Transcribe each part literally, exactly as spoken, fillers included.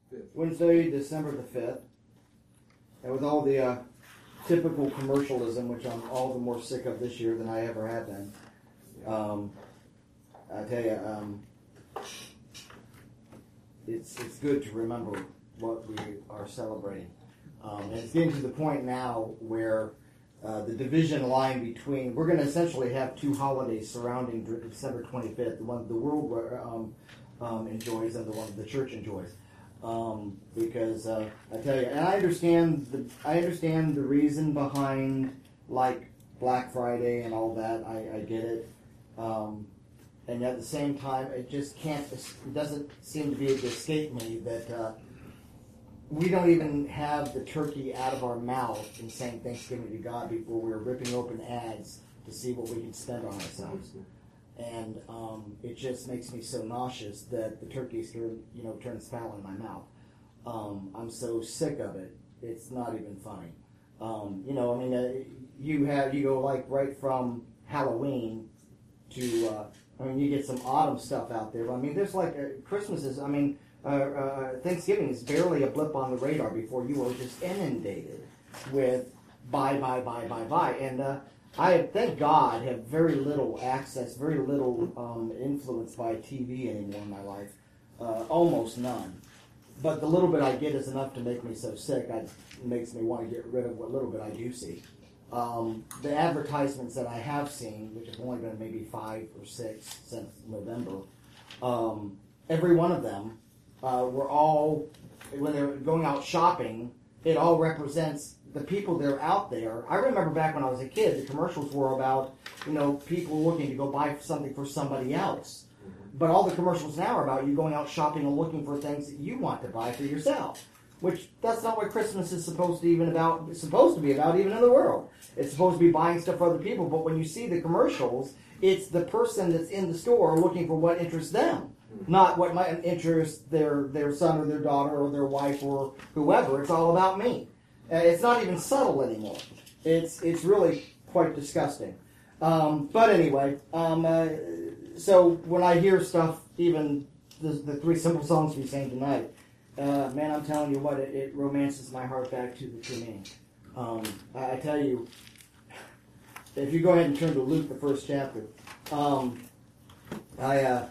fifth. Wednesday, December the fifth. And with all the uh, typical commercialism, which I'm all the more sick of this year than I ever have been. Um, I tell you, um, it's it's good to remember what we are celebrating. Um, and it's getting to the point now where uh, the division line between, we're going to essentially have two holidays surrounding December twenty-fifth, the one the world um, um, enjoys and the one the church enjoys. Um, because uh, I tell you, and I understand the I understand the reason behind like Black Friday and all that. I, I get it, um, and at the same time, it just can't. It doesn't seem to be able to escape me that uh, we don't even have the turkey out of our mouth and saying Thanksgiving to God before we're ripping open ads to see what we can spend on ourselves. And um, it just makes me so nauseous that the turkey's you know turns foul in my mouth. Um, I'm so sick of it. It's not even funny. Um, you know, I mean, uh, you have you go like right from Halloween to uh, I mean, you get some autumn stuff out there. I mean, there's like uh, Christmas is. I mean, uh, uh, Thanksgiving is barely a blip on the radar before you are just inundated with buy, buy, buy, buy, buy, and. Uh, I, thank God, have very little access, very little um, influence by T V anymore in my life. Uh, almost none. But the little bit I get is enough to make me so sick. It makes me want to get rid of what little bit I do see. Um, the advertisements that I have seen, which have only been maybe five or six since November, um, every one of them uh, were all, when they're going out shopping, it all represents the people that are out there. I remember back when I was a kid, the commercials were about, you know, people looking to go buy something for somebody else. Mm-hmm. But all the commercials now are about you going out shopping and looking for things that you want to buy for yourself. Which, that's not what Christmas is supposed to even about, it's supposed to be about even in the world. It's supposed to be buying stuff for other people, but when you see the commercials, it's the person that's in the store looking for what interests them. Mm-hmm. Not what might interest their, their son or their daughter or their wife or whoever. It's all about me. Uh, it's not even subtle anymore. It's it's really quite disgusting. Um, but anyway, um, uh, so when I hear stuff, even the, the three simple songs we sang tonight, uh, man, I'm telling you what, it, it romances my heart back to the true meaning. Um, I, I tell you, if you go ahead and turn to Luke, the first chapter, um, I uh,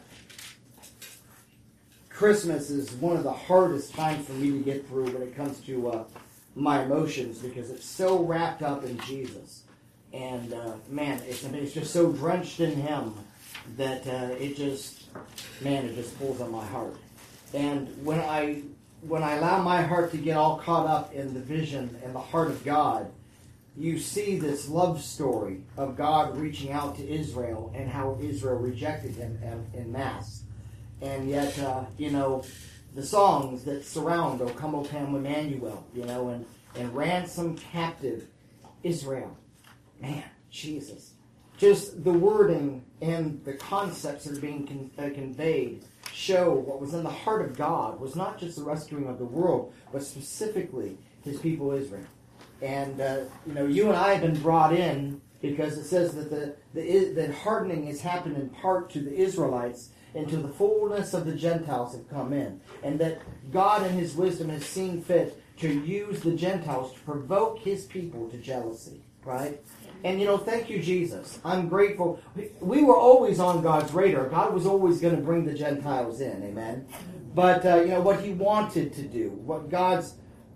Christmas is one of the hardest times for me to get through when it comes to uh, my emotions, because it's so wrapped up in Jesus, and uh, man, it's, I mean, it's just so drenched in Him that uh, it just, man, it just pulls on my heart. And when I when I allow my heart to get all caught up in the vision and the heart of God, you see this love story of God reaching out to Israel and how Israel rejected Him en masse, and yet, uh, you know. The songs that surround, O come, O come, Emmanuel, you know, and, and ransom captive Israel. Man, Jesus. Just the wording and the concepts that are being con- uh, conveyed show what was in the heart of God was not just the rescuing of the world, but specifically His people Israel. And, uh, you know, you and I have been brought in because it says that the, the that hardening has happened in part to the Israelites, until the fullness of the Gentiles have come in. And that God in His wisdom has seen fit to use the Gentiles to provoke His people to jealousy. Right? And, you know, thank you, Jesus. I'm grateful. We were always on God's radar. God was always going to bring the Gentiles in. Amen? But, uh, you know, what He wanted to do, what God's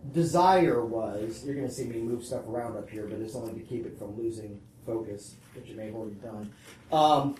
desire was, you're going to see me move stuff around up here, but it's only to keep it from losing focus, which you may have already done. Um,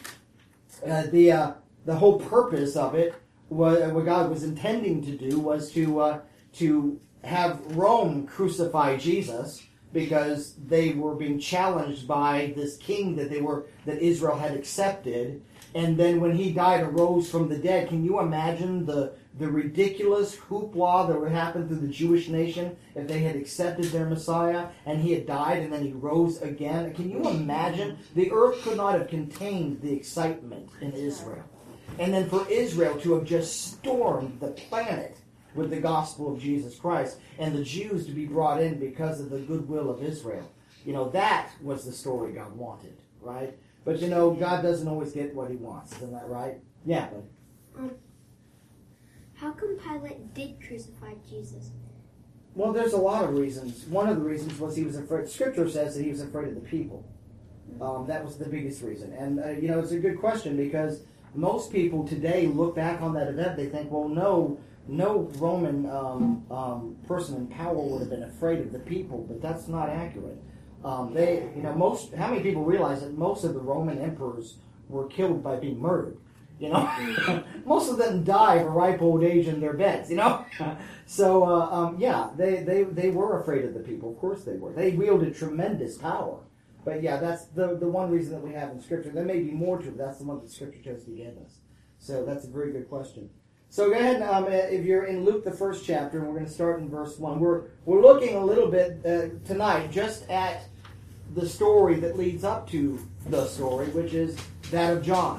uh, the... Uh, The whole purpose of it, was, what God was intending to do, was to uh, to have Rome crucify Jesus, because they were being challenged by this king that they were that Israel had accepted, and then when He died and rose from the dead, can you imagine the the ridiculous hoopla that would happen through the Jewish nation if they had accepted their Messiah and He had died and then He rose again? Can you imagine? The earth could not have contained the excitement in Israel. And then for Israel to have just stormed the planet with the gospel of Jesus Christ, and the Jews to be brought in because of the goodwill of Israel. You know, that was the story God wanted, right? But you know, God doesn't always get what He wants. Isn't that right? Yeah, but um, How come Pilate did crucify Jesus? Well, there's a lot of reasons. One of the reasons was he was afraid. Scripture says that he was afraid of the people. Um, that was the biggest reason. And, uh, you know, it's a good question because most people today look back on that event. They think, well, no, no Roman um, um, person in power would have been afraid of the people. But that's not accurate. Um, they, you know, most. How many people realize that most of the Roman emperors were killed by being murdered? You know, most of them die of a ripe old age in their beds, you know. So, uh, um, yeah, they, they, they were afraid of the people. Of course they were. They wielded tremendous power. But, yeah, that's the, the one reason that we have in Scripture. There may be more to it. That's the one that Scripture chose to give us. So that's a very good question. So go ahead and, um, if you're in Luke, the first chapter, and we're going to start in verse one. We're, we're looking a little bit uh, tonight just at the story that leads up to the story, which is that of John.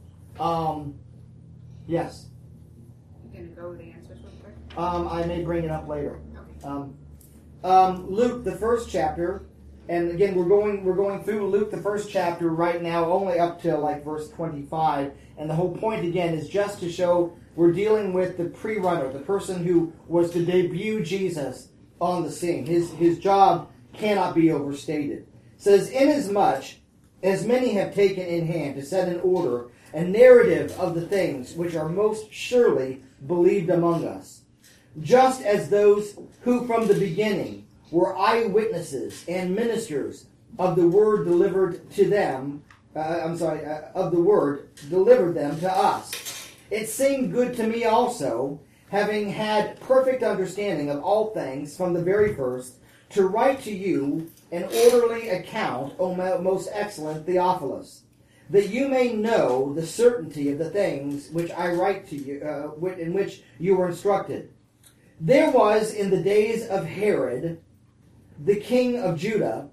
Um, yes. You gonna go over the answers real quick? Um, I may bring it up later. Okay. Um, um, Luke, the first chapter, and again, we're going we're going through Luke, the first chapter right now, only up to like verse twenty-five, and the whole point again is just to show we're dealing with the pre-runner, the person who was to debut Jesus on the scene. His his job cannot be overstated. It says, inasmuch as many have taken in hand to set in order a narrative of the things which are most surely believed among us, just as those who from the beginning were eyewitnesses and ministers of the word delivered to them, uh, I'm sorry, uh, of the word delivered them to us. It seemed good to me also, having had perfect understanding of all things from the very first, to write to you an orderly account, O most excellent Theophilus, that you may know the certainty of the things which I write to you, uh, in which you were instructed. There was in the days of Herod, the king of Judah,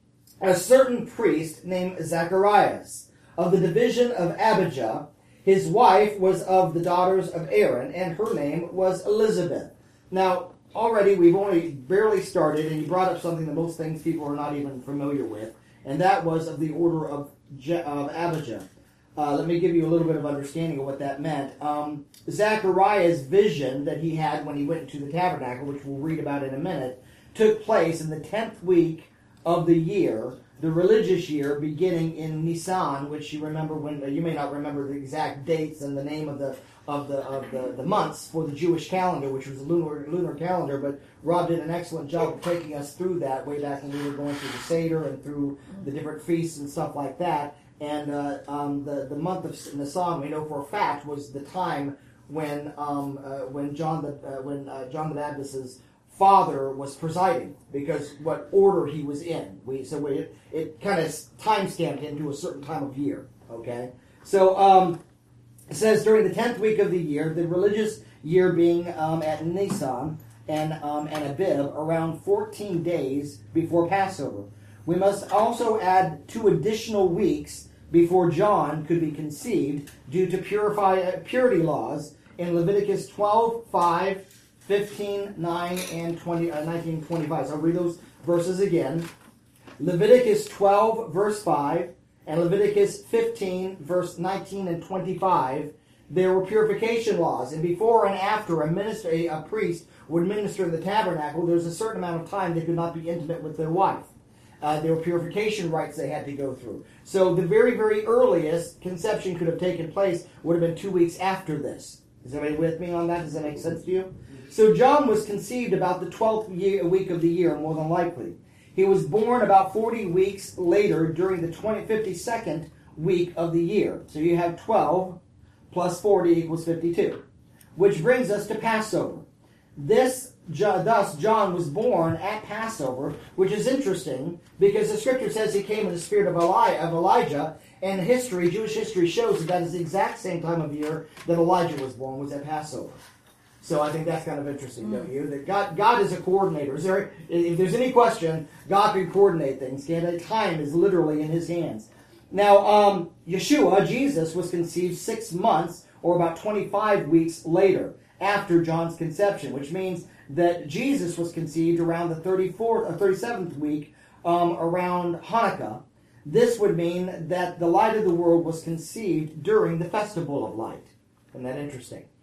a certain priest named Zacharias, of the division of Abijah. His wife was of the daughters of Aaron, and her name was Elizabeth. Now, already we've only barely started, and you brought up something that most things people are not even familiar with, and that was of the order of Je- of Abijah. Uh, let me give you a little bit of understanding of what that meant. Um, Zachariah's vision that he had when he went into the tabernacle, which we'll read about in a minute, took place in the tenth week of the year, the religious year, beginning in Nisan, which you remember when uh, you may not remember the exact dates and the name of the of the of the, the months for the Jewish calendar, which was a lunar lunar calendar. But Rob did an excellent job of taking us through that way back when we were going through the Seder and through the different feasts and stuff like that. And uh, um, the the month of Nisan, we know for a fact, was the time when um, uh, when John the uh, when uh, John the Baptist's father was presiding, because what order he was in. We so we, it, it kind of time stamped into a certain time of year. Okay, so um, it says during the tenth week of the year, the religious year being um, at Nisan and um, and Abib, around fourteen days before Passover. We must also add two additional weeks before John could be conceived due to purify, uh, purity laws in Leviticus twelve, five, fifteen, nine, and twenty, uh, nineteen, twenty-five. So I'll read those verses again. Leviticus twelve, verse five, and Leviticus fifteen, verse nineteen and twenty-five. There were purification laws, and before and after a minister, a, a priest would minister in the tabernacle, there was a certain amount of time they could not be intimate with their wife. Uh, there were purification rites they had to go through. So the very, very earliest conception could have taken place would have been two weeks after this. Is everybody with me on that? Does that make sense to you? So John was conceived about the twelfth year, week of the year, more than likely. He was born about forty weeks later during the fifty-second week of the year. So you have twelve plus forty equals fifty-two, which brings us to Passover. This, thus, John was born at Passover, which is interesting because the scripture says he came in the spirit of Eli- of Elijah, and history, Jewish history, shows that that is the exact same time of year that Elijah was born, was at Passover. So I think that's kind of interesting, don't you? That God, God is a coordinator. Is there, if there's any question, God can coordinate things. Okay? Time is literally in His hands. Now, um, Yeshua, Jesus, was conceived six months, or about twenty-five weeks later, after John's conception, which means that Jesus was conceived around the thirty-fourth or thirty-seventh week, um, around Hanukkah. This would mean that the light of the world was conceived during the festival of light. Isn't that interesting?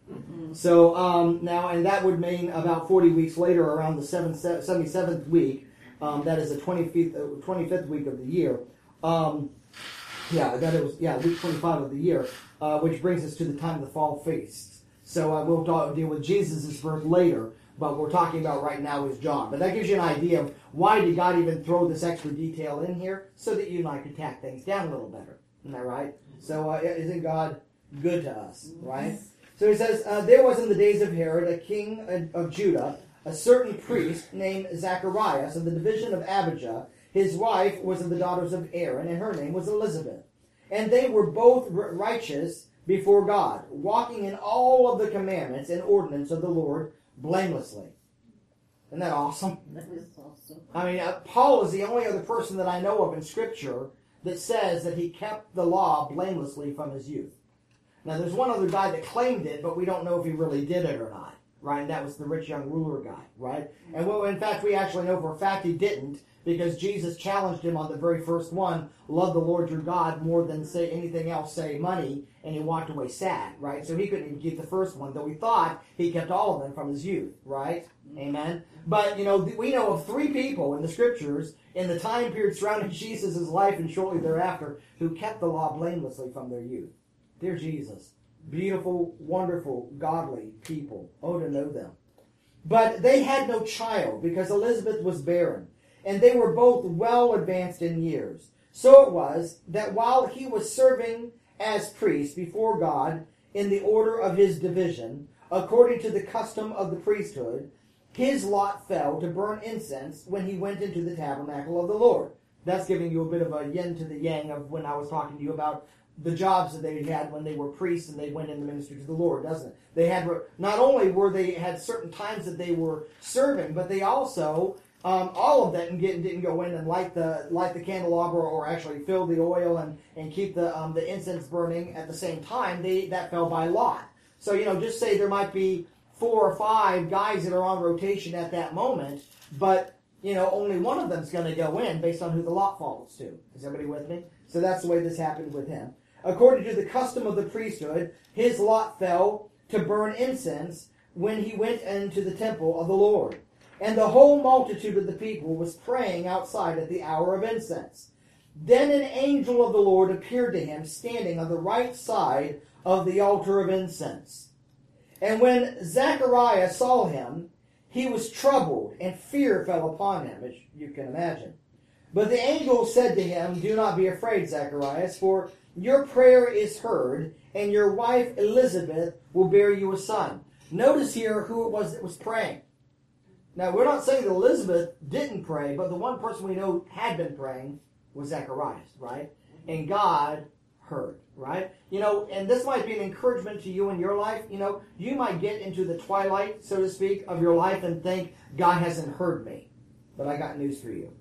Mm-hmm. So um, now, and that would mean about forty weeks later, around the seventy-seventh week, um, that is the twenty-fifth, uh, twenty-fifth week of the year. Um, yeah, that it was, yeah, week twenty-five of the year, uh, which brings us to the time of the fall feasts. So uh, we'll talk, deal with Jesus' birth later, but we're talking about right now is John. But that gives you an idea of why did God even throw this extra detail in here? So that you and I could tack things down a little better. Isn't that right? So uh, isn't God good to us, right? So he says, uh, there was in the days of Herod, a king of Judah, a certain priest named Zacharias of the division of Abijah. His wife was of the daughters of Aaron, and her name was Elizabeth. And they were both righteous before God, walking in all of the commandments and ordinance of the Lord blamelessly. Isn't that awesome? That is awesome. I mean, uh, Paul is the only other person that I know of in Scripture that says that he kept the law blamelessly from his youth. Now, there's one other guy that claimed it, but we don't know if he really did it or not, right? And that was the rich young ruler guy, right? And well, in fact, we actually know for a fact he didn't, because Jesus challenged him on the very first one, love the Lord your God more than say anything else, say money, and he walked away sad, right? So he couldn't even keep the first one, though he thought he kept all of them from his youth, right? Amen? But, you know, we know of three people in the Scriptures in the time period surrounding Jesus' life and shortly thereafter who kept the law blamelessly from their youth. Dear Jesus, beautiful, wonderful, godly people. Oh, to know them. But they had no child because Elizabeth was barren, and they were both well advanced in years. So it was that while he was serving as priest before God in the order of his division, according to the custom of the priesthood, his lot fell to burn incense when he went into the tabernacle of the Lord. That's giving you a bit of a yin to the yang of when I was talking to you about the jobs that they had when they were priests and they went in the ministry to the Lord, doesn't it? They had, not only were they had certain times that they were serving, but they also, um, all of that and get, didn't go in and light the light the candelabra or actually fill the oil and, and keep the um, the incense burning at the same time. They that fell by lot. So, you know, just say there might be four or five guys that are on rotation at that moment, but, you know, only one of them's going to go in based on who the lot falls to. Is everybody with me? So that's the way this happened with him. According to the custom of the priesthood, his lot fell to burn incense when he went into the temple of the Lord. And the whole multitude of the people was praying outside at the hour of incense. Then an angel of the Lord appeared to him, standing on the right side of the altar of incense. And when Zacharias saw him, he was troubled, and fear fell upon him, as you can imagine. But the angel said to him, "Do not be afraid, Zacharias, for your prayer is heard, and your wife Elizabeth will bear you a son." Notice here who it was that was praying. Now, we're not saying that Elizabeth didn't pray, but the one person we know had been praying was Zacharias, right? And God heard, right? You know, and this might be an encouragement to you in your life. You know, you might get into the twilight, so to speak, of your life and think, God hasn't heard me. But I got news for you.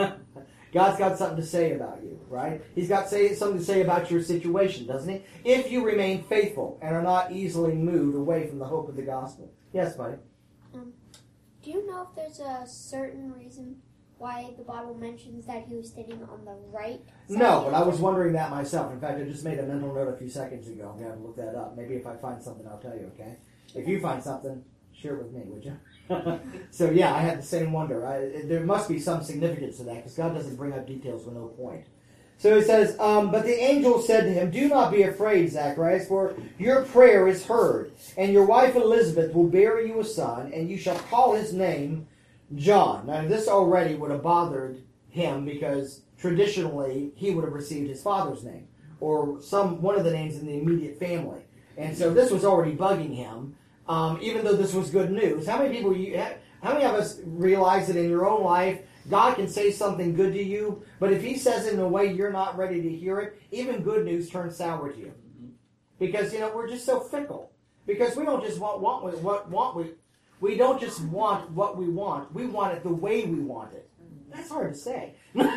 God's got something to say about you, right? He's got say, something to say about your situation, doesn't he? If you remain faithful and are not easily moved away from the hope of the gospel. Yes, buddy? Um, do you know if there's a certain reason why the Bible mentions that he was sitting on the right side? No, but I was wondering that myself. In fact, I just made a mental note a few seconds ago. I'm going to look that up. Maybe if I find something, I'll tell you, okay? If you find something, share it with me, would you? So, yeah, I had the same wonder. I, there must be some significance to that, because God doesn't bring up details with no point. So he says, um, but the angel said to him, "Do not be afraid, Zacharias, for your prayer is heard, and your wife Elizabeth will bear you a son, and you shall call his name John." Now, this already would have bothered him, because traditionally he would have received his father's name, or some one of the names in the immediate family. And so this was already bugging him. Um, even though this was good news. How many people, you, how many of us realize that in your own life, God can say something good to you, but if he says it in a way you're not ready to hear it, even good news turns sour to you. Because, you know, we're just so fickle. Because we don't just want, want what want we, we don't just want what we want. We want it the way we want it. That's hard to say.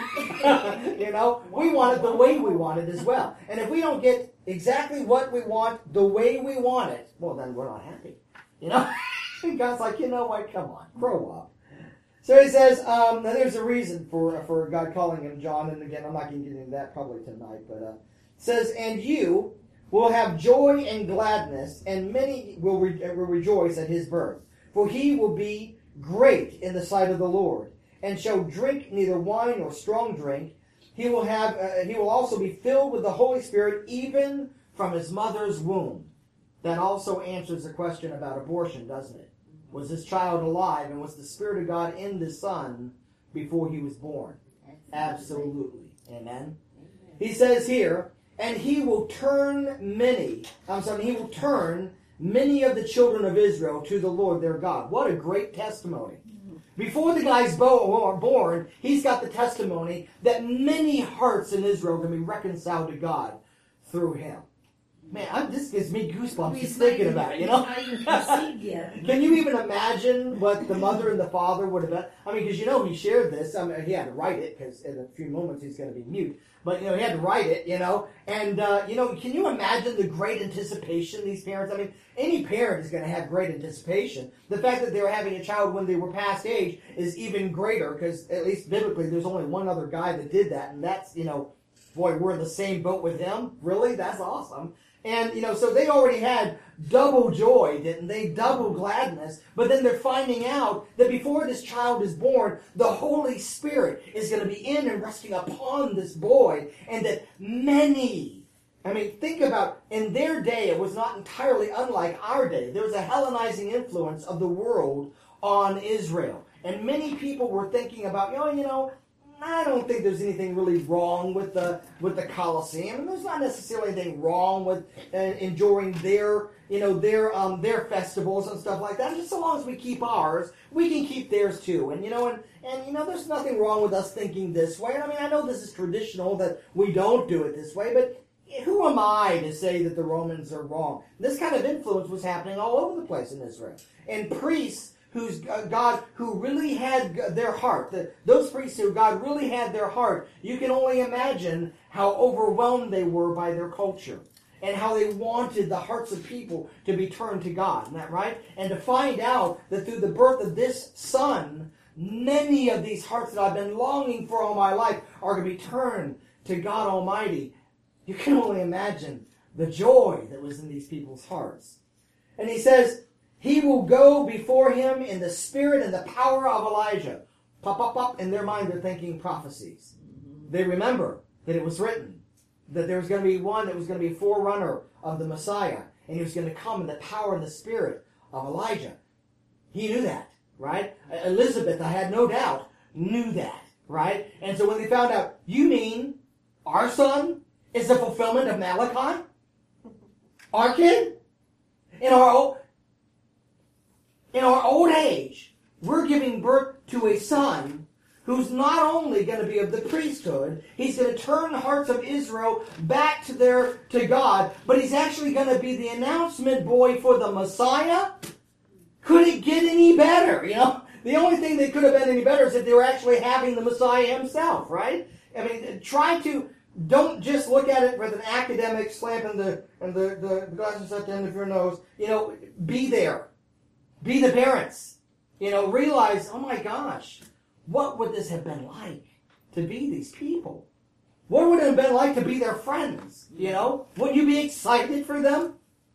You know, we want it the way we want it as well. And if we don't get exactly what we want the way we want it, well, then we're not happy. You know? And God's like, you know what? Come on, grow up. So he says, um, now there's a reason for for God calling him John. And again, I'm not going to get into that probably tonight. But uh, it says, "And you will have joy and gladness, and many will, re- will rejoice at his birth. For he will be great in the sight of the Lord, and shall drink neither wine nor strong drink. He will have. Uh, he will also be filled with the Holy Spirit, even from his mother's womb. That also answers the question about abortion, doesn't it? Was this child alive, and was the Spirit of God in the Son before he was born? Absolutely. Amen. He says here, and he will turn many, I'm sorry, he will turn many of the children of Israel to the Lord their God. What a great testimony. Before the guy's born, he's got the testimony that many hearts in Israel can be reconciled to God through him. Man, I'm, this gives me goosebumps just thinking about it, you know? Can you even imagine what the mother and the father would have done? I mean, because you know he shared this. I mean, he had to write it, because in a few moments he's going to be mute. But, you know, he had to write it, you know? And, uh, you know, can you imagine the great anticipation these parents? I mean, any parent is going to have great anticipation. The fact that they were having a child when they were past age is even greater, because at least biblically there's only one other guy that did that, and that's, you know, boy, we're in the same boat with him. Really? That's awesome. And, you know, so they already had double joy, didn't they? Double gladness. But then they're finding out that before this child is born, the Holy Spirit is going to be in and resting upon this boy. And that many, I mean, think about, in their day, it was not entirely unlike our day. There was a Hellenizing influence of the world on Israel. And many people were thinking about, you know, you know, I don't think there's anything really wrong with the with the Colosseum. There's not necessarily anything wrong with uh, enjoying their, you know, their um their festivals and stuff like that. Just so long as we keep ours, we can keep theirs too. And you know, and and you know, there's nothing wrong with us thinking this way. I mean, I know this is traditional that we don't do it this way, but who am I to say that the Romans are wrong? This kind of influence was happening all over the place in Israel, and priests who's God, who really had their heart, the, those priests who God really had their heart, you can only imagine how overwhelmed they were by their culture and how they wanted the hearts of people to be turned to God. Isn't that right? And to find out that through the birth of this son, many of these hearts that I've been longing for all my life are going to be turned to God Almighty. You can only imagine the joy that was in these people's hearts. And he says, he will go before him in the spirit and the power of Elijah. Pop, pop, pop. In their mind, they're thinking prophecies. They remember that it was written that there was going to be one that was going to be a forerunner of the Messiah, and he was going to come in the power and the spirit of Elijah. He knew that, right? Elizabeth, I had no doubt, knew that, right? And so when they found out, you mean our son is the fulfillment of Malachi? Our kid? In our old... In our old age, we're giving birth to a son who's not only going to be of the priesthood, he's going to turn the hearts of Israel back to their to God, but he's actually going to be the announcement boy for the Messiah. Could it get any better? You know, the only thing that could have been any better is if they were actually having the Messiah himself, right? I mean, try to don't just look at it with an academic slant and the and the, the, the glasses at the end of your nose. You know, be there. Be the parents. You know, realize, oh my gosh, what would this have been like to be these people? What would it have been like to be their friends? You know, would you be excited for them?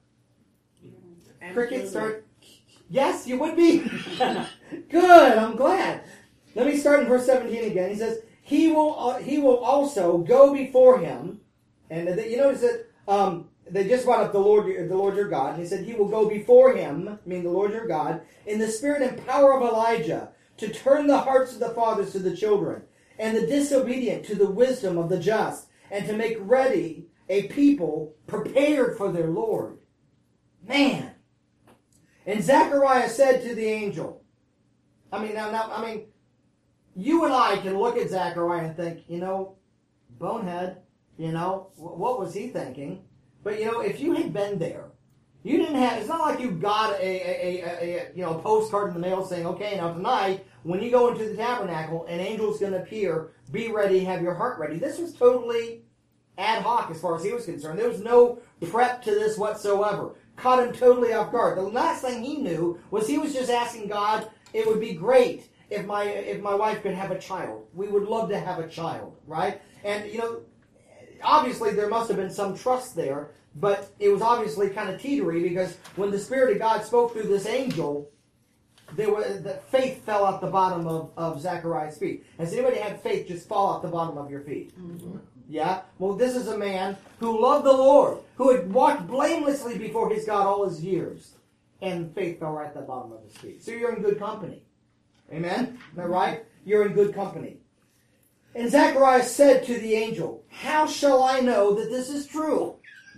Crickets start. Yes, you would be. Good, I'm glad. Let me start in verse seventeen again. He says, he will uh, he will also go before him. And uh, you notice that um, they just brought up the Lord, the Lord your God, and he said he will go before him, meaning the Lord your God, in the spirit and power of Elijah, to turn the hearts of the fathers to the children, and the disobedient to the wisdom of the just, and to make ready a people prepared for their Lord. Man. And Zechariah said to the angel, I mean, now, now, I mean, you and I can look at Zechariah and think, you know, bonehead, you know, what was he thinking? But, you know, if you had been there, you didn't have, it's not like you got a, a, a, a you know, a postcard in the mail saying, okay, now tonight, when you go into the tabernacle, an angel's going to appear, be ready, have your heart ready. This was totally ad hoc as far as he was concerned. There was no prep to this whatsoever. Caught him totally off guard. The last thing he knew was he was just asking God, it would be great if my if my wife could have a child. We would love to have a child, right? And, you know, obviously there must have been some trust there But it was obviously kind of teetery because when the Spirit of God spoke through this angel, there was, the faith fell out the bottom of, of Zechariah's feet. Has anybody had faith just fall out the bottom of your feet? Mm-hmm. Yeah? Well, this is a man who loved the Lord, who had walked blamelessly before his God all his years. And faith fell right at the bottom of his feet. So you're in good company. Amen? Is that right? You're in good company. And Zechariah said to the angel, "How shall I know that this is true?"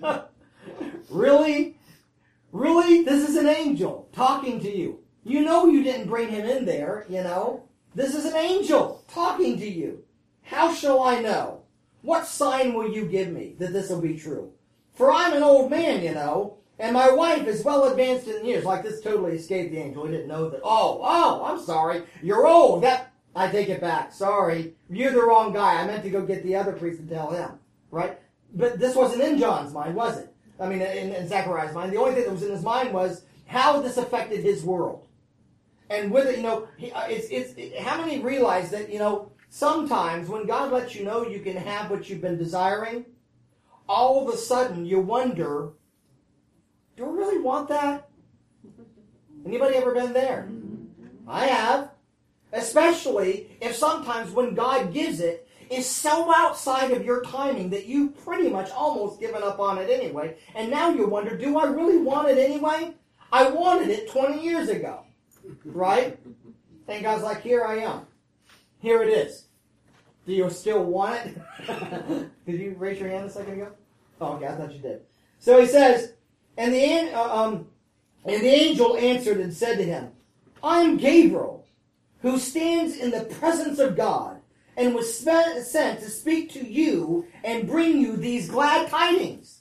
Really? Really? This is an angel talking to you. You know you didn't bring him in there, you know. This is an angel talking to you. How shall I know? What sign will you give me that this will be true? For I'm an old man, you know, and my wife is well advanced in years. Like this totally escaped the angel. He didn't know that. Oh, oh, I'm sorry. You're old. That I take it back. Sorry. You're the wrong guy. I meant to go get the other priest and tell him. Right? But this wasn't in John's mind, was it? I mean, in, in Zechariah's mind. The only thing that was in his mind was how this affected his world. And with it, you know, he, uh, it's, it's, it, how many realize that, you know, sometimes when God lets you know you can have what you've been desiring, all of a sudden you wonder, do I really want that? Anybody ever been there? I have. Especially if sometimes when God gives it, is so outside of your timing that you've pretty much almost given up on it anyway. And now you wonder, do I really want it anyway? I wanted it twenty years ago. Right? And God's like, here I am. Here it is. Do you still want it? Did you raise your hand a second ago? Oh, okay, I thought you did. So he says, and the, uh, um, and the angel answered and said to him, I'm Gabriel, who stands in the presence of God, and was sent to speak to you and bring you these glad tidings.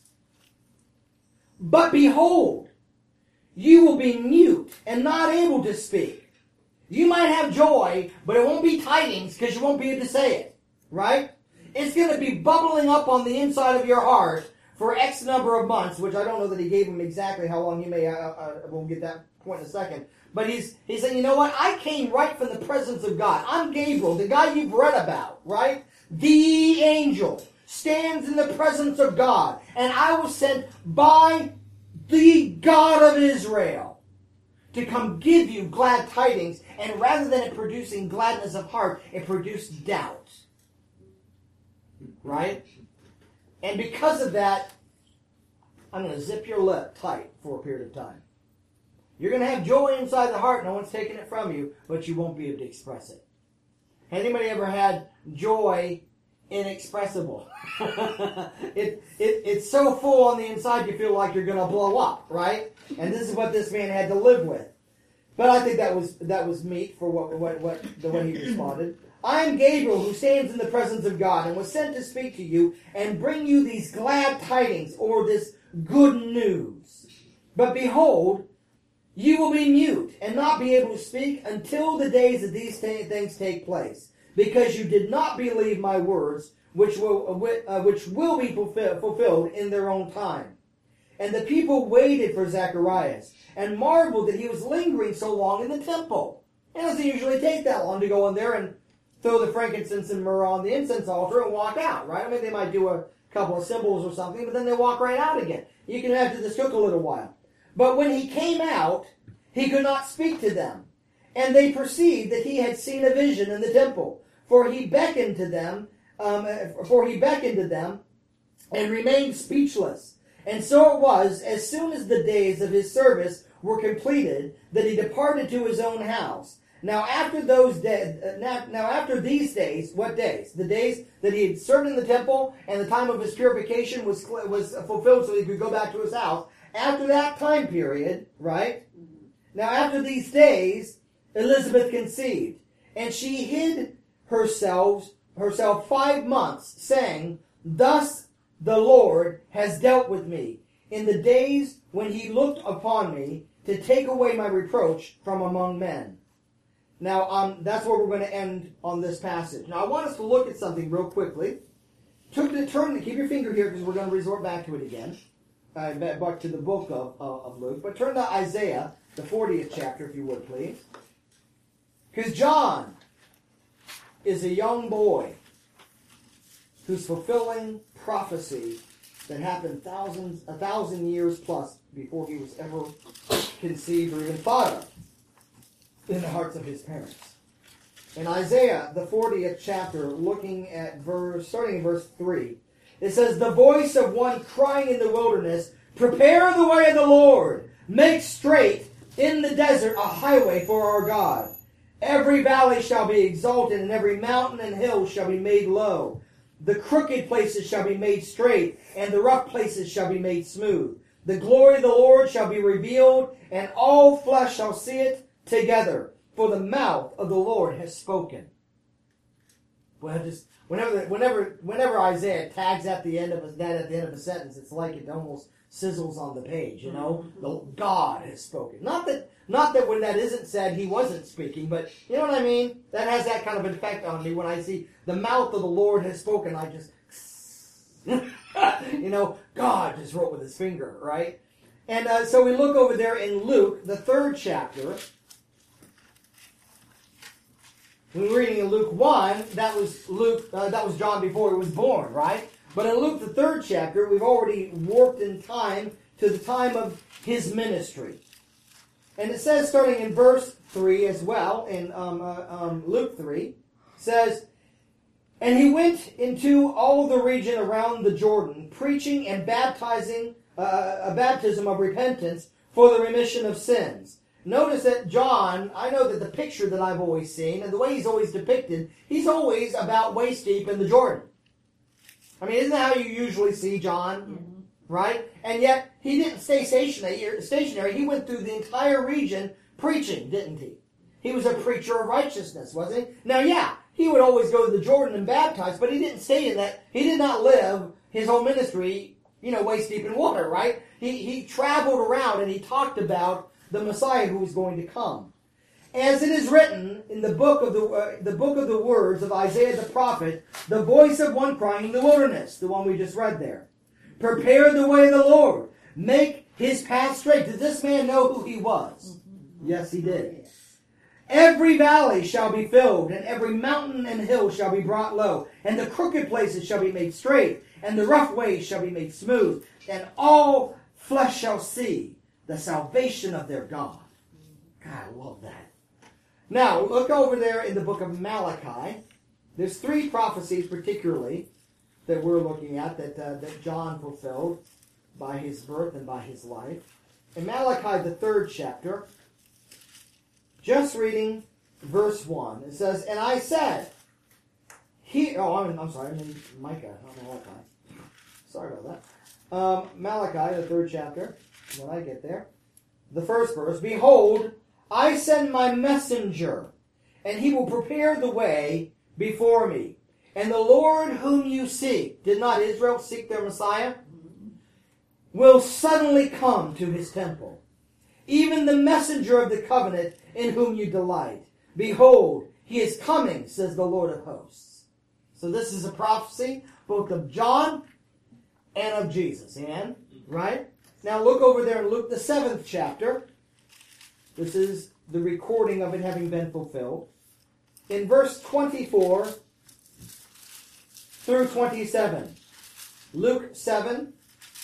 But behold, you will be mute and not able to speak. You might have joy, but it won't be tidings because you won't be able to say it. Right? It's going to be bubbling up on the inside of your heart for X number of months, which I don't know that he gave him exactly how long. He may, uh, uh, we'll get that point in a second. But he's, he's saying, you know what? I came right from the presence of God. I'm Gabriel, the guy you've read about, right? The angel stands in the presence of God. And I was sent by the God of Israel to come give you glad tidings. And rather than it producing gladness of heart, it produced doubt. Right? And because of that, I'm going to zip your lip tight for a period of time. You're going to have joy inside the heart. No one's taking it from you, but you won't be able to express it. Anybody ever had joy inexpressible? it, it, it's so full on the inside you feel like you're going to blow up, right? And this is what this man had to live with. But I think that was that was meat for what, what, what the way he responded. I am Gabriel, who stands in the presence of God, and was sent to speak to you and bring you these glad tidings, or this good news. But behold, you will be mute and not be able to speak until the days that these th- things take place, because you did not believe my words, which will, uh, which will be fulfill- fulfilled in their own time. And the people waited for Zacharias and marveled that he was lingering so long in the temple. It doesn't usually take that long to go in there and throw the frankincense and myrrh on the incense altar and walk out, right? I mean, they might do a couple of symbols or something, but then they walk right out again. You can imagine this took a little while. But when he came out, he could not speak to them. And they perceived that he had seen a vision in the temple. For he beckoned to them, um, for he beckoned to them and remained speechless. And so it was, as soon as the days of his service were completed, that he departed to his own house. Now after those days, now, now after these days, what days? The days that he had served in the temple and the time of his purification was was fulfilled so he could go back to his house. After that time period, right? Now after these days, Elizabeth conceived, and she hid herself herself five months, saying, Thus the Lord has dealt with me in the days when he looked upon me to take away my reproach from among men. Now, um, that's where we're going to end on this passage. Now, I want us to look at something real quickly. Turn, to, turn, keep your finger here because we're going to resort back to it again. Uh, back to the book of, uh, of Luke. But turn to Isaiah, the fortieth chapter, if you would, please. Because John is a young boy who's fulfilling prophecy that happened thousands, a thousand years plus before he was ever conceived or even thought of in the hearts of his parents. In Isaiah, the fortieth chapter, looking at verse, starting in verse three, it says, "The voice of one crying in the wilderness, prepare the way of the Lord, make straight in the desert a highway for our God. Every valley shall be exalted, and every mountain and hill shall be made low. The crooked places shall be made straight, and the rough places shall be made smooth. The glory of the Lord shall be revealed, and all flesh shall see it together. For the mouth of the Lord has spoken." Well, just whenever, whenever, whenever Isaiah tags at the end of a, that at the end of a sentence, it's like it almost sizzles on the page. You know, the God has spoken. Not that, not that when that isn't said, he wasn't speaking, but you know what I mean. That has that kind of an effect on me when I see the mouth of the Lord has spoken. I just, you know, God just wrote with his finger, right? And uh, so we look over there in Luke, the third chapter. When we're reading in Luke one, that was Luke. Uh, that was John before he was born, right? But in Luke, the third chapter, we've already warped in time to the time of his ministry. And it says, starting in verse three as well, in um, uh, um, Luke three, says, "And he went into all the region around the Jordan, preaching and baptizing uh, a baptism of repentance for the remission of sins." Notice that John, I know that the picture that I've always seen, and the way he's always depicted, he's always about waist deep in the Jordan. I mean, isn't that how you usually see John? Mm-hmm. Right? And yet, he didn't stay stationary. Stationary. He went through the entire region preaching, didn't he? He was a preacher of righteousness, wasn't he? Now, yeah, he would always go to the Jordan and baptize, but he didn't stay in that. He did not live his whole ministry, you know, waist deep in water, right? He, he traveled around and he talked about the Messiah who was going to come. As it is written in the book of the uh, the book of the words of Isaiah the prophet, the voice of one crying in the wilderness, the one we just read there. "Prepare the way of the Lord, make his path straight." Did this man know who he was? Mm-hmm. Yes, he did. "Every valley shall be filled, and every mountain and hill shall be brought low, and the crooked places shall be made straight, and the rough ways shall be made smooth, and all flesh shall see the salvation of their God." God, I love that. Now, look over there in the book of Malachi. There's three prophecies particularly that we're looking at that, uh, that John fulfilled by his birth and by his life. In Malachi, the third chapter, just reading verse one, it says, "And I said, he," oh, I'm, I'm sorry, I'm in Micah, not Malachi. Sorry about that. Um, Malachi, the third chapter. When I get there, the first verse, "Behold, I send my messenger, and he will prepare the way before me. And the Lord whom you seek," did not Israel seek their Messiah? "Will suddenly come to his temple. Even the messenger of the covenant in whom you delight. Behold, he is coming, says the Lord of hosts." So this is a prophecy both of John and of Jesus. Amen? Right? Now look over there in Luke, the seventh chapter. This is the recording of it having been fulfilled. In verse twenty-four through twenty-seven. Luke seven,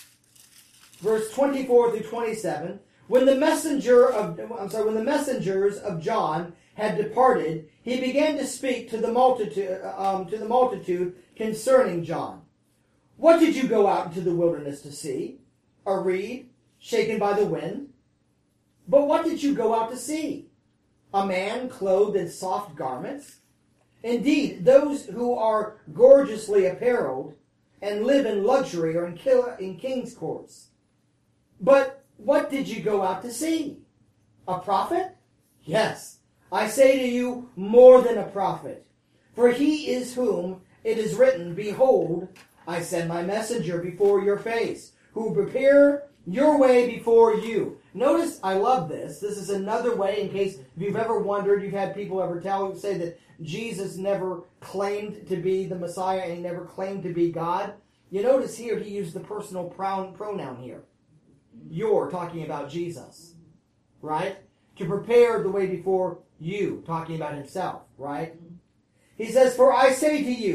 verse twenty-four through twenty-seven. When the messenger of I'm sorry, when the messengers of John had departed, he began to speak to the multitude um, to the multitude concerning John. "What did you go out into the wilderness to see? A reed shaken by the wind? But what did you go out to see? A man clothed in soft garments? Indeed, those who are gorgeously apparelled and live in luxury are in, in king's courts. But what did you go out to see? A prophet? Yes, I say to you, more than a prophet. For he is whom it is written, Behold, I send my messenger before your face, who will prepare your way before you." Notice, I love this. This is another way, in case if you've ever wondered, you've had people ever tell say that Jesus never claimed to be the Messiah and he never claimed to be God. You notice here he used the personal pronoun here. You're talking about Jesus, right? To prepare the way before you, talking about himself, right? He says, "For I say to you,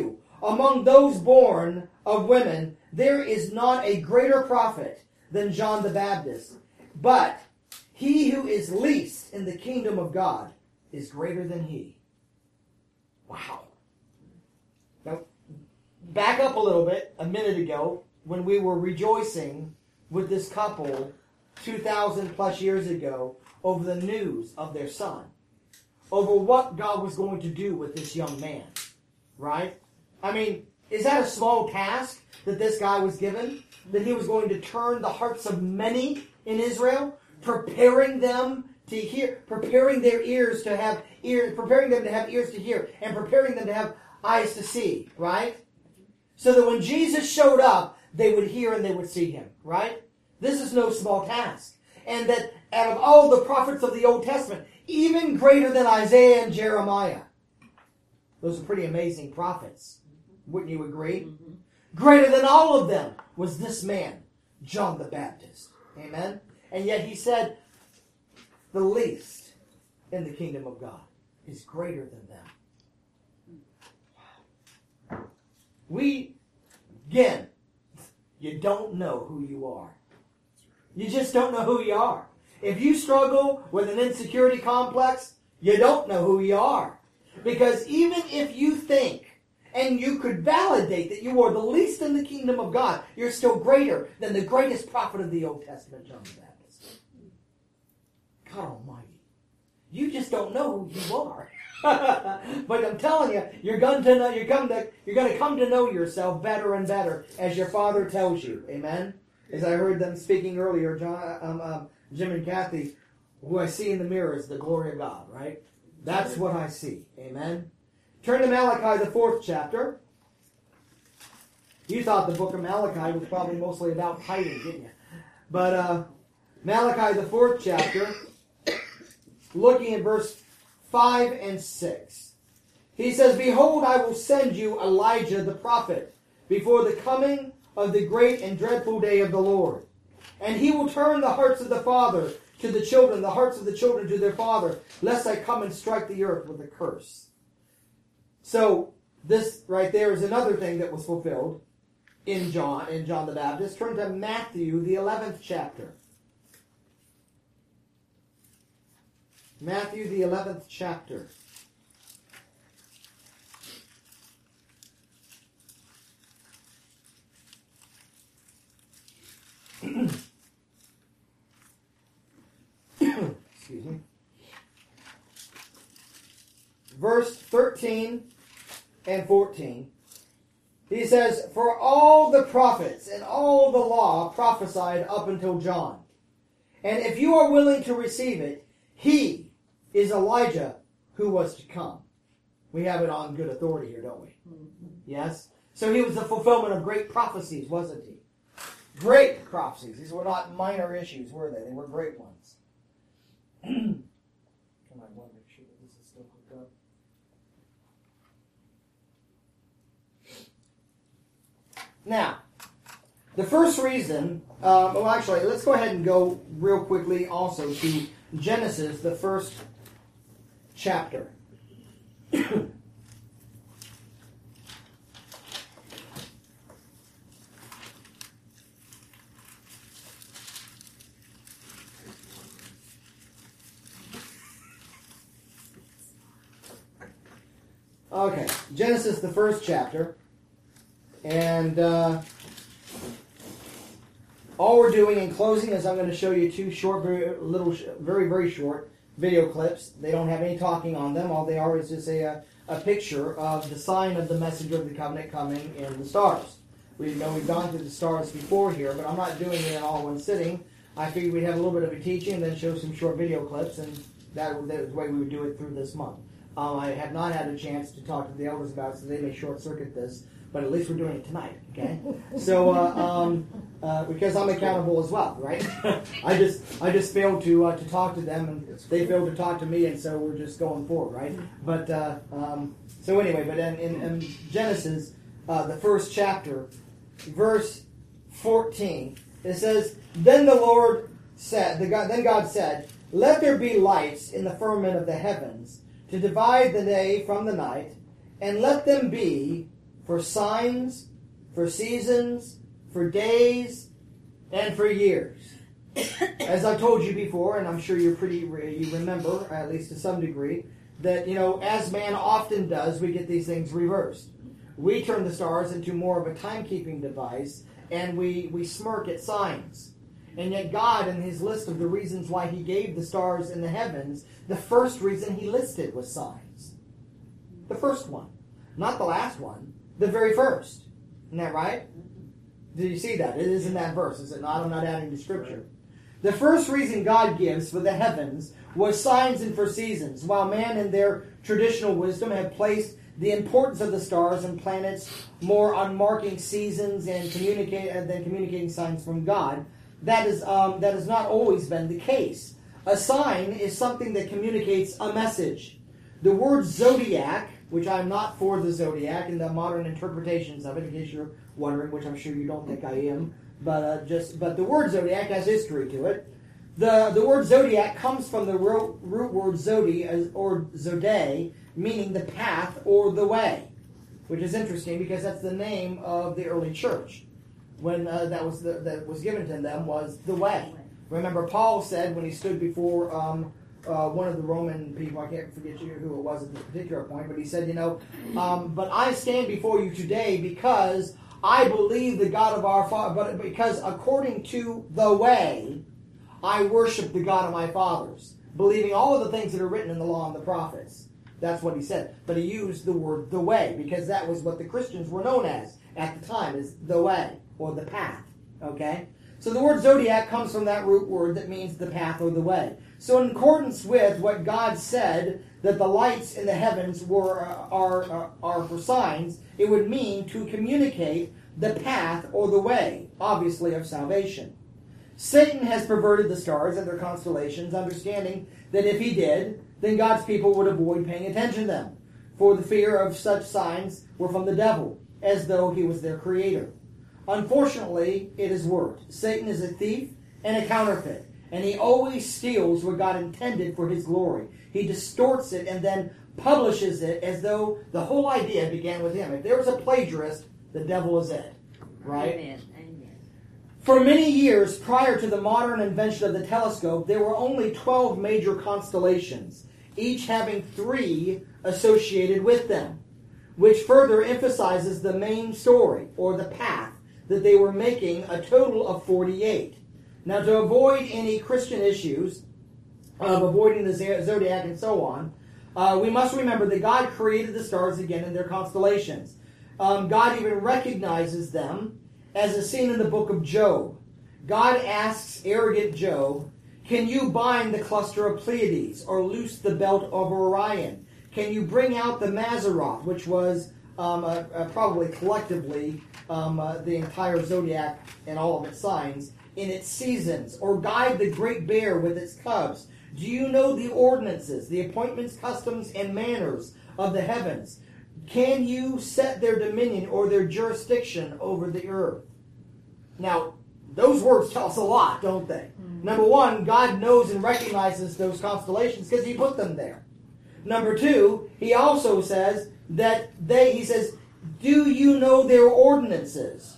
among those born of women, there is not a greater prophet than John the Baptist. But he who is least in the kingdom of God is greater than he. Wow. Now, back up a little bit, a minute ago, when we were rejoicing with this couple two thousand plus years ago over the news of their son, over what God was going to do with this young man, right? I mean, is that a small task that this guy was given? That he was going to turn the hearts of many in Israel, preparing them to hear, preparing their ears to have ears, preparing them to have ears to hear, and preparing them to have eyes to see, right? So that when Jesus showed up, they would hear and they would see him, right? This is no small task. And that out of all the prophets of the Old Testament, even greater than Isaiah and Jeremiah, those are pretty amazing prophets. Wouldn't you agree? Mm-hmm. Greater than all of them was this man, John the Baptist. Amen? And yet he said, the least in the kingdom of God is greater than them. We, again, you don't know who you are. You just don't know who you are. If you struggle with an insecurity complex, you don't know who you are. Because even if you think and you could validate that you are the least in the kingdom of God, you're still greater than the greatest prophet of the Old Testament, John the Baptist. God Almighty. You just don't know who you are. But I'm telling you, you're going to know, you're going to, you're going to come to know yourself better and better as your Father tells you. Amen? As I heard them speaking earlier, John, um, um, Jim and Kathy, who I see in the mirror is the glory of God, right? That's what I see. Amen? Turn to Malachi, the fourth chapter. You thought the book of Malachi was probably mostly about hiding, didn't you? But uh, Malachi, the fourth chapter, looking at verse five and six. He says, Behold, I will send you Elijah the prophet before the coming of the great and dreadful day of the Lord. And he will turn the hearts of the father to the children, the hearts of the children to their father, lest I come and strike the earth with a curse. So, this right there is another thing that was fulfilled in John, in John the Baptist. Turn to Matthew, the eleventh chapter. Matthew, the eleventh chapter. Excuse me. Verse thirteen and fourteen. He says, For all the prophets and all the law prophesied up until John. And if you are willing to receive it, he is Elijah who was to come. We have it on good authority here, don't we? Mm-hmm. Yes? So he was the fulfillment of great prophecies, wasn't he? Great prophecies. These were not minor issues, were they? They were great ones. Come on, I want to make sure that this is still hooked up. Now, the first reason, um, well actually, let's go ahead and go real quickly also to Genesis, the first chapter. Okay, Genesis, the first chapter. And uh, all we're doing in closing is I'm going to show you two short, very, little, very, very short video clips. They don't have any talking on them. All they are is just a, a picture of the sign of the messenger of the covenant coming in the stars. We know we've gone through the stars before here, but I'm not doing it in all one sitting. I figured we'd have a little bit of a teaching and then show some short video clips, and that, that was the way we would do it through this month. Um, I have not had a chance to talk to the elders about it, so they may short-circuit this, but at least we're doing it tonight, okay? So, uh, um, uh, because I'm accountable as well, right? I just I just failed to uh, to talk to them, and they failed to talk to me, and so we're just going forward, right? But, uh, um, so anyway, but in, in, in Genesis, uh, the first chapter, verse fourteen, it says, Then the Lord said, the God, then God said, Let there be lights in the firmament of the heavens, to divide the day from the night, and let them be for signs, for seasons, for days, and for years. As I've told you before, and I'm sure you're pretty, you remember, at least to some degree, that, you know, as man often does, we get these things reversed. We turn the stars into more of a timekeeping device, and we, we smirk at signs. And yet God, in his list of the reasons why he gave the stars in the heavens, the first reason he listed was signs. The first one. Not the last one. The very first. Isn't that right? Did you see that? It is in that verse, is it not? I'm not adding to Scripture. The first reason God gives for the heavens was signs and for seasons, while man in their traditional wisdom had placed the importance of the stars and planets more on marking seasons and communicate than communicating signs from God. That is um, that has not always been the case. A sign is something that communicates a message. The word zodiac, which I'm not for the zodiac and the modern interpretations of it, in case you're wondering, which I'm sure you don't think I am, but uh, just but the word zodiac has history to it. The the word zodiac comes from the root, root word zodi as, or zode, meaning the path or the way, which is interesting because that's the name of the early church. When uh, that was the, that was given to them was the way. Remember, Paul said when he stood before um, uh, one of the Roman people, I can't forget you who it was at this particular point, but he said, you know, um, but I stand before you today because I believe the God of our Father, but because according to the way, I worship the God of my fathers, believing all of the things that are written in the law and the prophets. That's what he said. But he used the word the way because that was what the Christians were known as at the time, is the way or the path. Okay? So the word zodiac comes from that root word that means the path or the way. So in accordance with what God said, that the lights in the heavens were uh, are, are, are for signs, it would mean to communicate the path or the way, obviously, of salvation. Satan has perverted the stars and their constellations, understanding that if he did, then God's people would avoid paying attention to them, for the fear of such signs were from the devil, as though he was their creator. Unfortunately, it has worked. Satan is a thief and a counterfeit, and he always steals what God intended for his glory. He distorts it and then publishes it as though the whole idea began with him. If there was a plagiarist, the devil is it. Right? Amen. Amen. For many years prior to the modern invention of the telescope, there were only twelve major constellations, each having three associated with them, which further emphasizes the main story, or the path, that they were making a total of forty-eight. Now, to avoid any Christian issues of avoiding the zodiac and so on, uh, we must remember that God created the stars again in their constellations. Um, God even recognizes them, as is seen in the book of Job. God asks arrogant Job, "Can you bind the cluster of Pleiades, or loose the belt of Orion? Can you bring out the Mazzaroth," which was um, uh, uh, probably collectively um, uh, the entire zodiac and all of its signs, "in its seasons, or guide the great bear with its cubs? Do you know the ordinances, the appointments, customs, and manners of the heavens? Can you set their dominion or their jurisdiction over the earth?" Now, those words tell us a lot, don't they? Mm-hmm. Number one, God knows and recognizes those constellations because he put them there. Number two, he also says that they, he says, do you know their ordinances?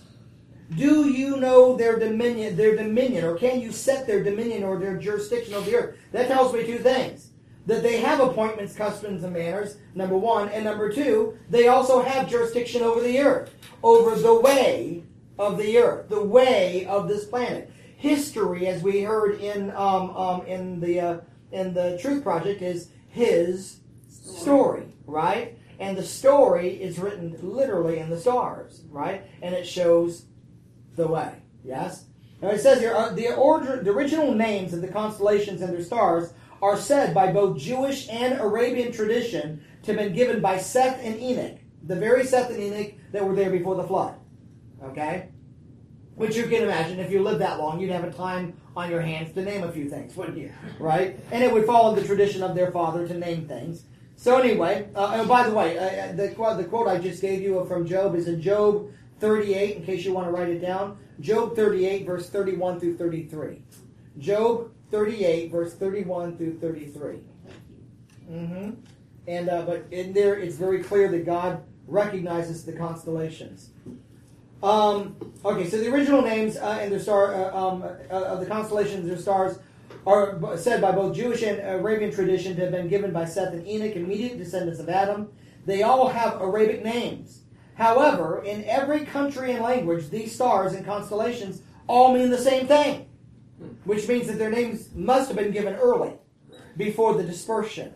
Do you know their dominion, their dominion, or can you set their dominion or their jurisdiction over the earth? That tells me two things. That they have appointments, customs, and manners, number one. And number two, they also have jurisdiction over the earth, over the way of the earth, the way of this planet. History, as we heard in um, um, in the uh, in the Truth Project, is his story. story, right? And the story is written literally in the stars, right? And it shows the way. Yes. Now it says here uh, the order, the original names of the constellations and their stars are said by both Jewish and Arabian tradition to have been given by Seth and Enoch, the very Seth and Enoch that were there before the flood. Okay? Which you can imagine, if you lived that long, you'd have a time on your hands to name a few things, wouldn't you? Right? And it would follow the tradition of their father to name things. So anyway, uh, and by the way, uh, the, the quote I just gave you from Job is in Job thirty-eight, in case you want to write it down. Job thirty-eight, verse thirty-one through thirty-three. Job thirty-eight, verse thirty-one through thirty-three. Mm-hmm. And uh, but in there, it's very clear that God recognizes the constellations. Um, okay, so the original names uh, and their star uh, um, uh, of the constellations and their stars are said by both Jewish and Arabian tradition to have been given by Seth and Enoch, immediate descendants of Adam. They all have Arabic names. However, in every country and language, these stars and constellations all mean the same thing, which means that their names must have been given early, before the dispersion.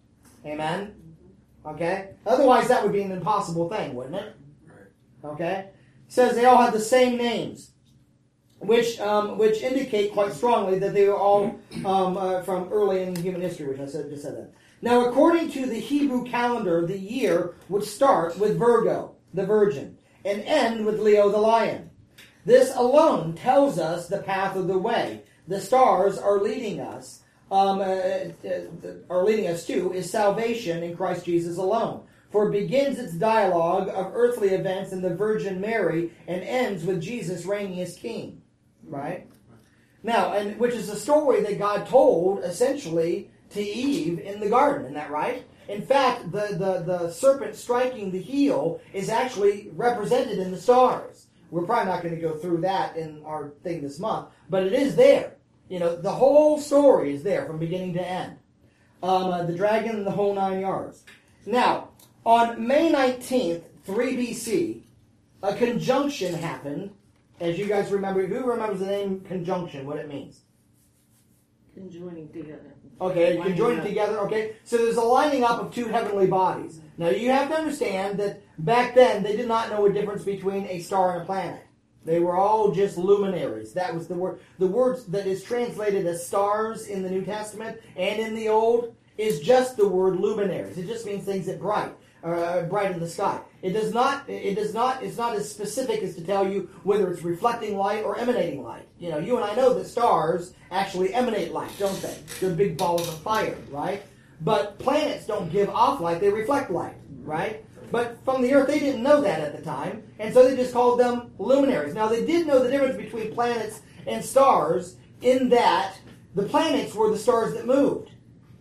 Amen? Okay? Otherwise, that would be an impossible thing, wouldn't it? Okay? It says they all have the same names, which um, which indicate quite strongly that they are all um, uh, from early in human history, which I said, just said that. Now, according to the Hebrew calendar, the year would start with Virgo, the Virgin, and end with Leo, the Lion. This alone tells us the path of the way. The stars are leading us. Um, uh, uh, are leading us to is salvation in Christ Jesus alone. For it begins its dialogue of earthly events in the Virgin Mary and ends with Jesus reigning as King. Right? Now, and which is a story that God told, essentially, to Eve in the garden. Isn't that right? In fact, the, the, the serpent striking the heel is actually represented in the stars. We're probably not going to go through that in our thing this month, but it is there. You know, the whole story is there from beginning to end. Um, uh, the dragon and the whole nine yards. Now, on May nineteenth, three B C, a conjunction happened. As you guys remember, who remembers the name conjunction, what it means? Conjoining together. Okay, Lining conjoining up. together. Okay, so there's a lining up of two heavenly bodies. Now, you have to understand that back then, they did not know a difference between a star and a planet. They were all just luminaries. That was the word. The word that is translated as stars in the New Testament and in the Old is just the word luminaries. It just means things that bright, uh, bright in the sky. It does not. It does not. It's not as specific as to tell you whether it's reflecting light or emanating light. You know, you and I know that stars actually emanate light, don't they? They're big balls of fire, right? But planets don't give off light; they reflect light, right? But from the earth, they didn't know that at the time, and so they just called them luminaries. Now, they did know the difference between planets and stars in that the planets were the stars that moved.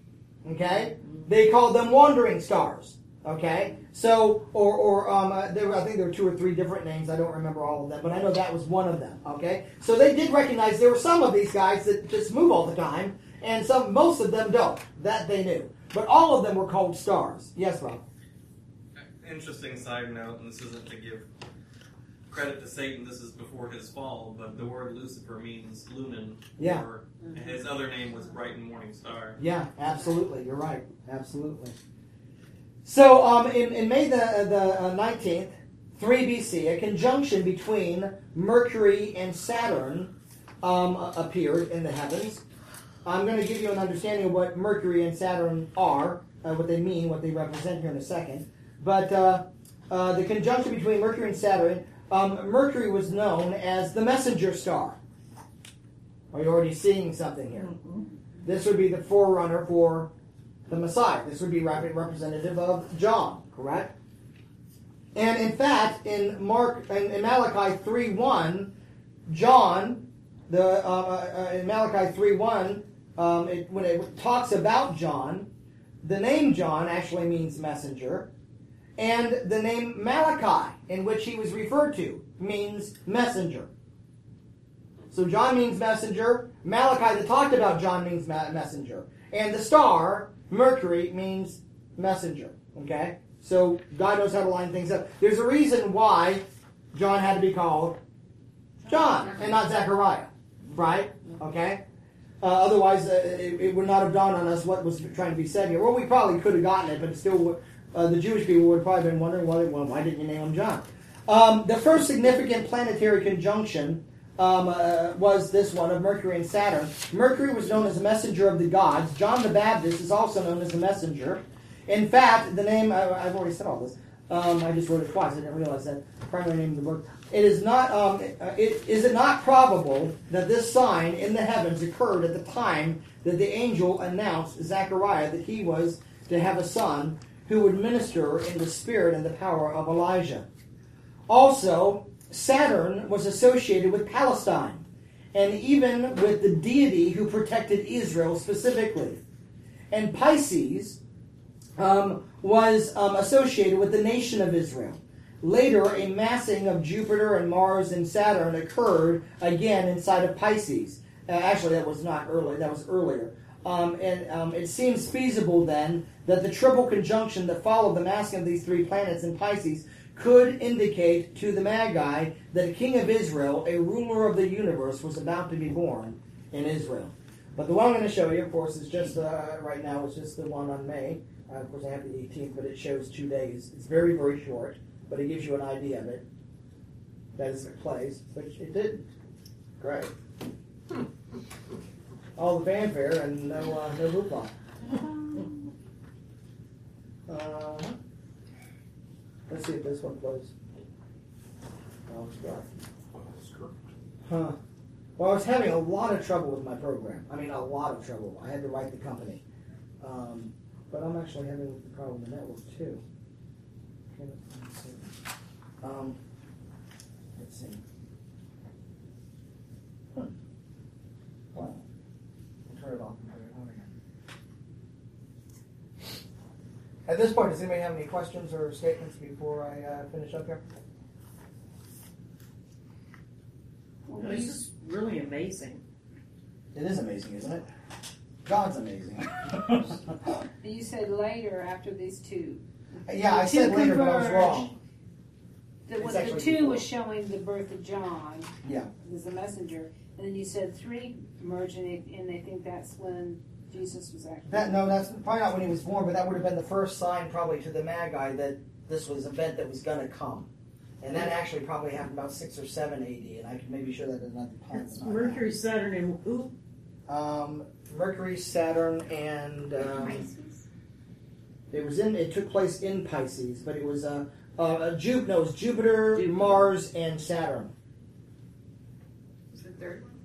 Okay? They called them wandering stars. Okay? So, or, or um, uh, there were, I think there were two or three different names. I don't remember all of them, but I know that was one of them. Okay? So they did recognize there were some of these guys that just move all the time, and some, most of them don't. That they knew. But all of them were called stars. Yes, Rob? Interesting side note, and this isn't to give credit to Satan, this is before his fall, but the word Lucifer means lumen. Yeah. Or his other name was bright and morning star. Yeah, absolutely. You're right. Absolutely. So, um, in, in May the, the uh, nineteenth, three B C, a conjunction between Mercury and Saturn um, appeared in the heavens. I'm going to give you an understanding of what Mercury and Saturn are, uh, what they mean, what they represent here in a second. But uh, uh, the conjunction between Mercury and Saturn, um, Mercury was known as the messenger star. Are you already seeing something here? Mm-hmm. This would be the forerunner for the Messiah. This would be rep- representative of John, correct? And in fact, in Mark, in, in Malachi three one, John, the uh, uh, in Malachi three one, um, it, when it talks about John, the name John actually means messenger. And the name Malachi, in which he was referred to, means messenger. So John means messenger. Malachi that talked about John means ma- messenger. And the star, Mercury, means messenger. Okay? So God knows how to line things up. There's a reason why John had to be called John and not Zechariah. Right? Okay? Uh, otherwise, uh, it, it would not have dawned on us what was trying to be said here. Well, we probably could have gotten it, but it still would. Uh, the Jewish people would have probably been wondering, why, well, why didn't you name him John? Um, the first significant planetary conjunction um, uh, was this one of Mercury and Saturn. Mercury was known as a messenger of the gods. John the Baptist is also known as a messenger. In fact, the name, I, I've already said all this. Um, I just wrote it twice. I didn't realize that. Primary name of the book. It is not. Um, it, is it not probable that this sign in the heavens occurred at the time that the angel announced Zechariah that he was to have a son who would minister in the spirit and the power of Elijah? Also, Saturn was associated with Palestine, and even with the deity who protected Israel specifically. And Pisces, um, was um, associated with the nation of Israel. Later, a massing of Jupiter and Mars and Saturn occurred again inside of Pisces. Uh, actually, that was not early. That was earlier. Um, and um, it seems feasible then that the triple conjunction that followed the massing of these three planets in Pisces could indicate to the Magi that a king of Israel, a ruler of the universe, was about to be born in Israel. But the one I'm going to show you, of course, is just uh, right now. It's just the one on May. Uh, of course, I have the eighteenth, but it shows two days. It's very, very short, but it gives you an idea of it. That is the place, which it didn't. Great. All the fanfare and no uh, no hoopla. Uh, let's see if this one plays. Oh, it's dark. Huh. Well, I was having a lot of trouble with my program. I mean, a lot of trouble. I had to write the company. Um, but I'm actually having a problem with the network, too. Um, let's see. Hmm. Wow. I'll turn it off and turn it on again. At this point, does anybody have any questions or statements before I uh, finish up here? Well, this is really amazing. It is amazing, isn't it? God's amazing. You said later after these two. Yeah, I The said two later, but I was converge. wrong. The, It's what, the actually two before. was showing the birth of John Yeah. as the messenger, and then you said three merged, and they, and they think that's when Jesus was actually. That no, that's probably not when he was born, but that would have been the first sign, probably, to the Magi that this was an event that was going to come, and that actually probably happened about six or seven A D, and I can maybe show that in another time. It's Mercury, Saturn, and who? Um, Mercury, Saturn, and um, Pisces. it was in. It took place in Pisces, but it was uh, uh, Ju- no, it was Jupiter, Jupiter. Mars, and Saturn. Is the third one?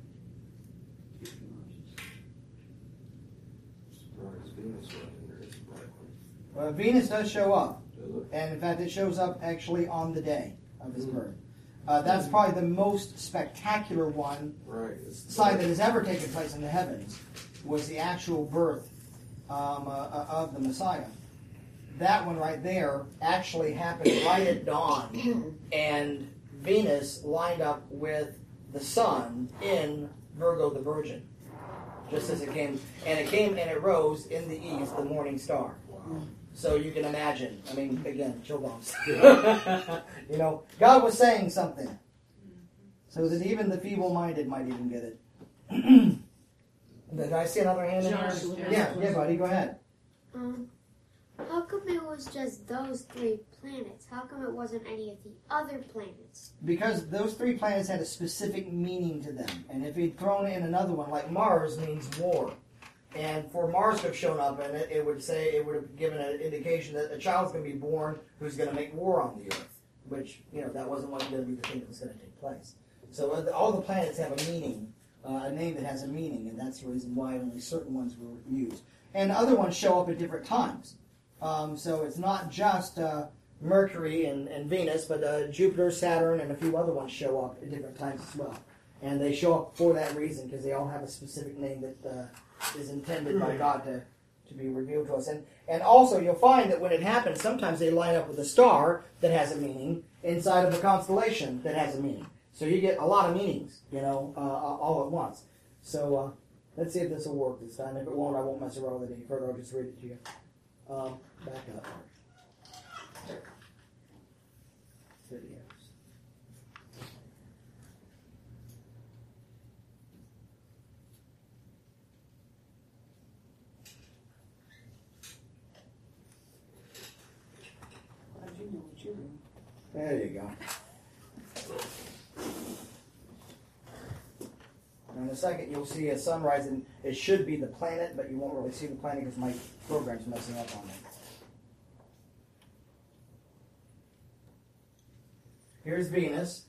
Uh, Venus does show up, and in fact, it shows up actually on the day of his birth. Uh, that's probably the most spectacular one Right. sign that has ever taken place in the heavens, was the actual birth um, uh, of the Messiah. That one right there actually happened right at dawn, and Venus lined up with the sun in Virgo the Virgin, just as it came, and it came and it rose in the east, the morning star. Wow. So you can imagine, I mean, again, chill bumps. You know, God was saying something, so that even the feeble-minded might even get it. Did I see another hand in Josh, there? look Yeah, at yeah, buddy, go ahead. Um, how come it was just those three planets? How come it wasn't any of the other planets? Because those three planets had a specific meaning to them, and if he'd thrown in another one, like Mars means war, and for Mars to have shown up in it, it would say, it would have given an indication that a child's going to be born who's going to make war on the Earth, which, you know, that wasn't going to be the thing that was going to take place. So uh, all the planets have a meaning, uh, a name that has a meaning, and that's the reason why only certain ones were used. And other ones show up at different times. Um, so it's not just uh, Mercury and, and Venus, but uh, Jupiter, Saturn, and a few other ones show up at different times as well. And they show up for that reason, because they all have a specific name that uh, is intended by God to, to be revealed to us. And, and also, you'll find that when it happens, sometimes they line up with a star that has a meaning inside of a constellation that has a meaning. So you get a lot of meanings, you know, uh, all at once. So uh, let's see if this will work this time. If it won't, I won't mess around with it any further. I'll just read it to you. Um, back up. Videos. How'd you know what you're doing? There you go. And in a second, you'll see a sunrise, and it should be the planet, but you won't really see the planet because my program's messing up on it. Here's Venus.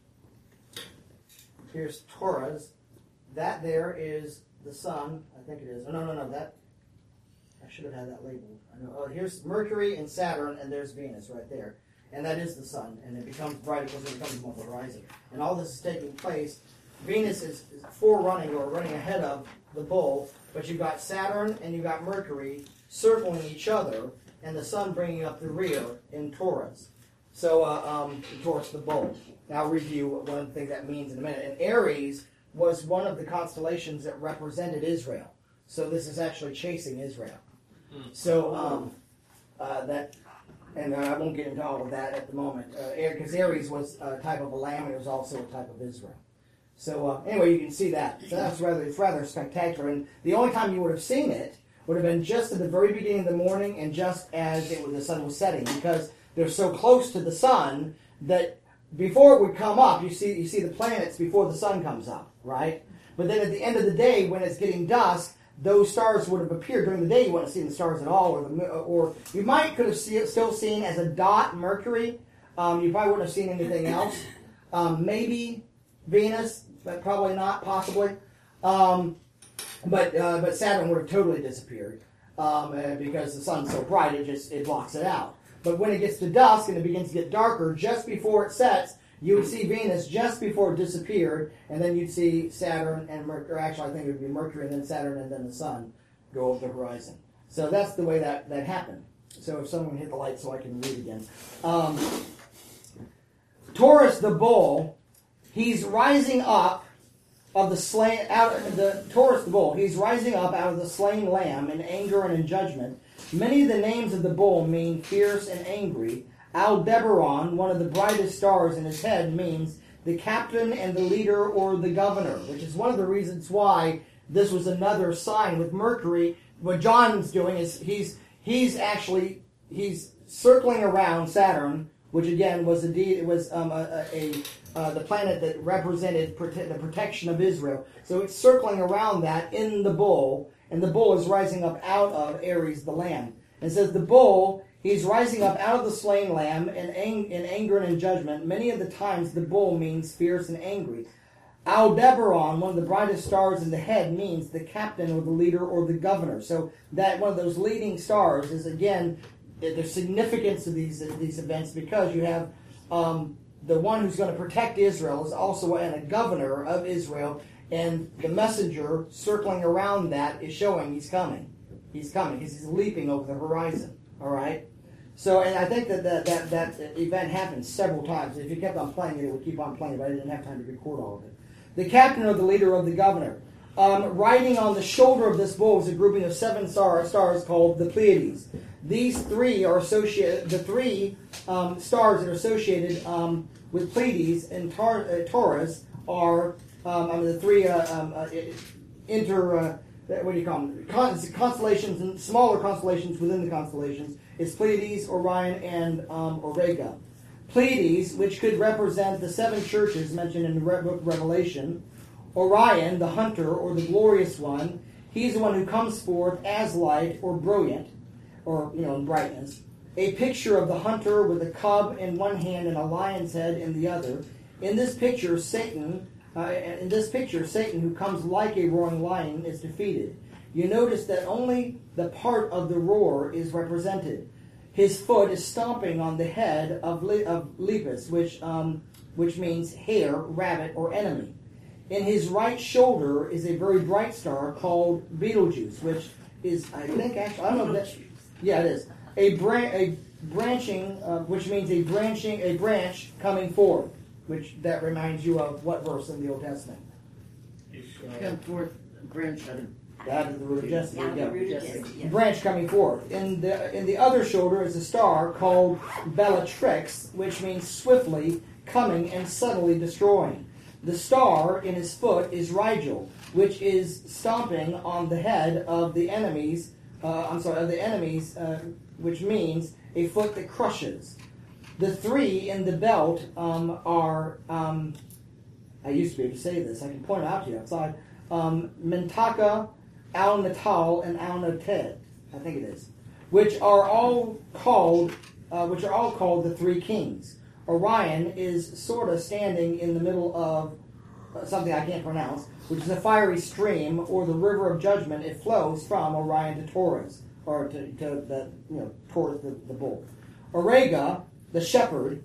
Here's Taurus. That there is the sun. I think it is. Oh, no, no, no. That I should have had that labeled. I know. Oh, here's Mercury and Saturn, and there's Venus right there. And that is the sun. And it becomes brighter because it becomes more horizon. And all this is taking place. Venus is, is forerunning or running ahead of the bull, but you've got Saturn and you've got Mercury circling each other, and the sun bringing up the rear in Taurus. So, uh, um, Taurus, the bull. Now, I'll review one thing that means in a minute. And Aries was one of the constellations that represented Israel. So this is actually chasing Israel. So, um, uh, that, and I won't get into all of that at the moment, because uh, Aries was a type of a lamb, and it was also a type of Israel. So, uh, anyway, you can see that. So that's rather, it's rather spectacular. And the only time you would have seen it would have been just at the very beginning of the morning and just as it was, the sun was setting, because they're so close to the sun that before it would come up, you see you see the planets before the sun comes up, right? But then at the end of the day, when it's getting dusk, those stars would have appeared. During the day, you wouldn't have seen the stars at all, or the, or you might could have see, still seen as a dot Mercury. Um, you probably wouldn't have seen anything else. Um, maybe Venus, but probably not, possibly. Um, but uh, but Saturn would have totally disappeared um, uh, because the sun's so bright, it just it blocks it out. But when it gets to dusk and it begins to get darker, just before it sets, you would see Venus just before it disappeared, and then you'd see Saturn and Mercury. Actually, I think it would be Mercury and then Saturn and then the sun go over the horizon. So that's the way that, that happened. So if someone hit the light so I can read again. Um, Taurus the bull, he's rising up of the slain out of the Taurus the bull. He's rising up out of the slain lamb in anger and in judgment. Many of the names of the bull mean fierce and angry. Aldebaran, one of the brightest stars in his head, means the captain and the leader or the governor, which is one of the reasons why this was another sign with Mercury. What John's doing is he's he's actually he's circling around Saturn, which again was a it was um, a, a, a uh, the planet that represented prote- the protection of Israel. So it's circling around that in the bull, and the bull is rising up out of Aries, the lamb. And it says the bull, he's rising up out of the slain lamb in, ang- in anger and in judgment. Many of the times the bull means fierce and angry. Aldebaran, one of the brightest stars in the head, means the captain or the leader or the governor. So that one of those leading stars is, again, there's significance to these these events because you have um, the one who's going to protect Israel is also and a governor of Israel, and the messenger circling around that is showing he's coming. He's coming because he's leaping over the horizon. All right? So, and I think that that, that that event happened several times. If you kept on playing it, it would keep on playing, but I didn't have time to record all of it. The captain or the leader of the governor. Um, riding on the shoulder of this bull is a grouping of seven star, stars called the Pleiades. These three are associated, the three um, stars that are associated um, with Pleiades and tar, uh, Taurus are, um, I mean, the three uh, um, uh, inter, uh, what do you call them, Con- constellations and smaller constellations within the constellations. It's Pleiades, Orion, and um, Auriga. Pleiades, which could represent the seven churches mentioned in the book of Revelation. Orion, the hunter, or the glorious one, he's the one who comes forth as light or brilliant, or, you know, in brightness. A picture of the hunter with a cub in one hand and a lion's head in the other. In this picture, Satan, uh, in this picture, Satan, who comes like a roaring lion, is defeated. You notice that only the part of the roar is represented. His foot is stomping on the head of, Le- of Lepus, which um, which means hare, rabbit, or enemy. In his right shoulder is a very bright star called Betelgeuse, which is, I think, actually, I don't know if that's, yeah, it is. A, bran- a branching, uh, which means a branching, a branch coming forth, which that reminds you of what verse in the Old Testament? Come forth, branch of That is the root of Jesse. There you go. root of Jesse, yeah. Branch coming forth. In the in the other shoulder is a star called Bellatrix, which means swiftly coming and suddenly destroying. The star in his foot is Rigel, which is stomping on the head of the enemies. Uh, I'm sorry, of the enemies, uh, which means a foot that crushes. The three in the belt um, are. Um, I used to be able to say this. I can point it out to you outside. Um, Mentaka, Al Natal, and Al Noted, I think it is, which are all called, uh, which are all called the three kings. Orion is sort of standing in the middle of uh, something I can't pronounce, which is a fiery stream or the river of judgment. It flows from Orion to Taurus, or to, to the you know Taurus the, the bull. Auriga, the shepherd,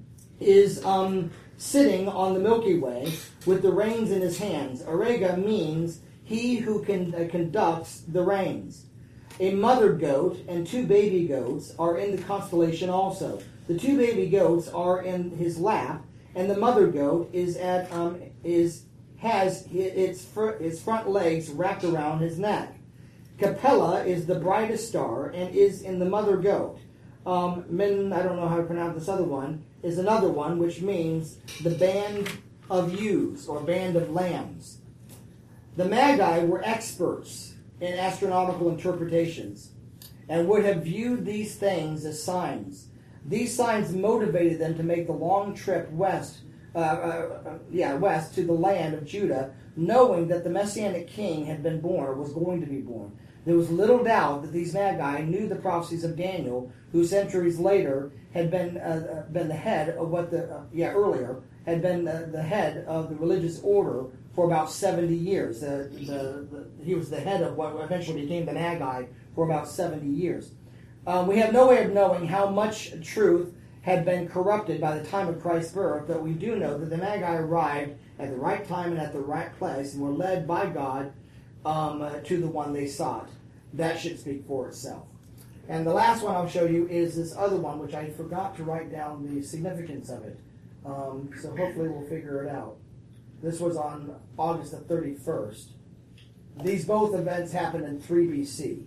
is um, sitting on the Milky Way with the reins in his hands. Auriga means he who can uh, conducts the reins. A mother goat and two baby goats are in the constellation also. The two baby goats are in his lap, and the mother goat is at um, is has its fr- its front legs wrapped around his neck. Capella is the brightest star and is in the mother goat. Um, Min, I don't know how to pronounce this other one, is another one, which means the band of ewes or band of lambs. The Magi were experts in astronomical interpretations and would have viewed these things as signs. These signs motivated them to make the long trip west, uh, uh, yeah, west to the land of Judah, knowing that the Messianic king had been born or was going to be born. There was little doubt that these Magi knew the prophecies of Daniel, who centuries later had been uh, been the head of what the uh, yeah earlier had been uh, the head of the religious order for about seventy years. Uh, the, the, he was the head of what eventually became the Magi for about seventy years. Um, we have no way of knowing how much truth had been corrupted by the time of Christ's birth, but we do know that the Magi arrived at the right time and at the right place and were led by God um, uh, to the one they sought. That should speak for itself. And the last one I'll show you is this other one, which I forgot to write down the significance of it. Um, so hopefully we'll figure it out. This was on August the thirty-first. These both events happened in three B C.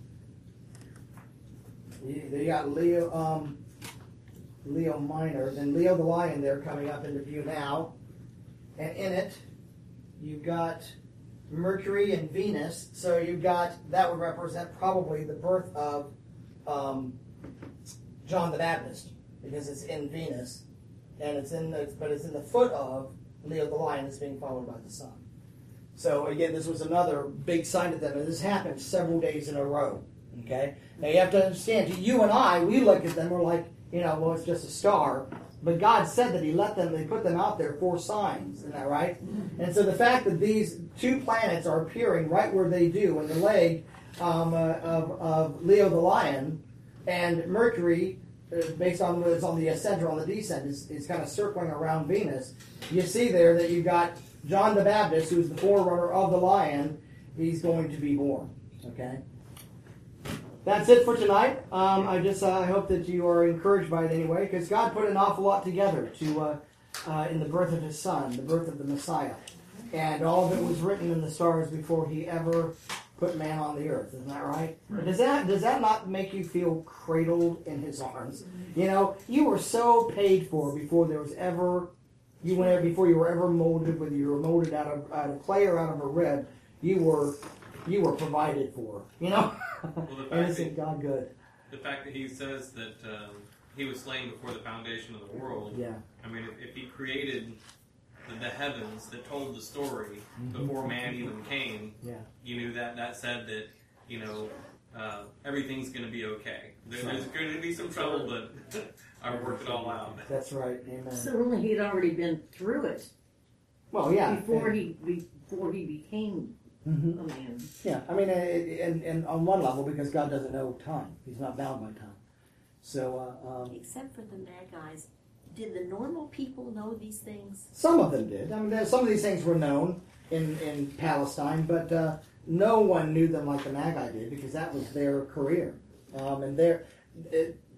You got Leo, um, Leo Minor, then Leo the Lion there coming up into view now. And in it, you've got Mercury and Venus. So you've got, that would represent probably the birth of um, John the Baptist, because it's in Venus, and it's in the, but it's in the foot of Leo the Lion that's being followed by the sun. So again, this was another big sign to them, and this happened several days in a row. Okay, now you have to understand. You and I, we look at them, we're like, you know, well, it's just a star. But God said that He let them, He put them out there for signs. Isn't that right? Mm-hmm. And so the fact that these two planets are appearing right where they do, in the leg um, uh, of, of Leo the Lion, and Mercury, uh, based on whether it's on the ascent or on the descent, is, is kind of circling around Venus. You see there that you've got John the Baptist, who's the forerunner of the Lion. He's going to be born. Okay? That's it for tonight. Um, I just uh, I hope that you are encouraged by it anyway, because God put an awful lot together to uh, uh, in the birth of His Son, the birth of the Messiah, and all of it was written in the stars before He ever put man on the earth. Isn't that right? right. Does that does that not make you feel cradled in His arms? You know, you were so paid for before there was ever you went before you were ever molded, whether you were molded out of out of clay or out of a rib. You were you were provided for. You know. Well, the fact and isn't that, God good? The fact that He says that um, He was slain before the foundation of the world. Yeah. I mean, if, if He created the, the heavens that told the story Mm-hmm. before man even came, Yeah. you knew that that said that, you know, uh, everything's going to be okay. There, there's going to be some trouble, but I worked it all out. That's right. Amen. So really, he'd already been through it Well, yeah. before and- he before he became Mhm. a man. Yeah, I mean, uh, and, and on one level, because God doesn't know time. He's not bound by time. So, uh, um, Except for the Magi's, did the normal people know these things? some of them did. I mean, there- some of these things were known in, in Palestine, but uh, no one knew them like the Magi did, because that was their career. Um, and their uh,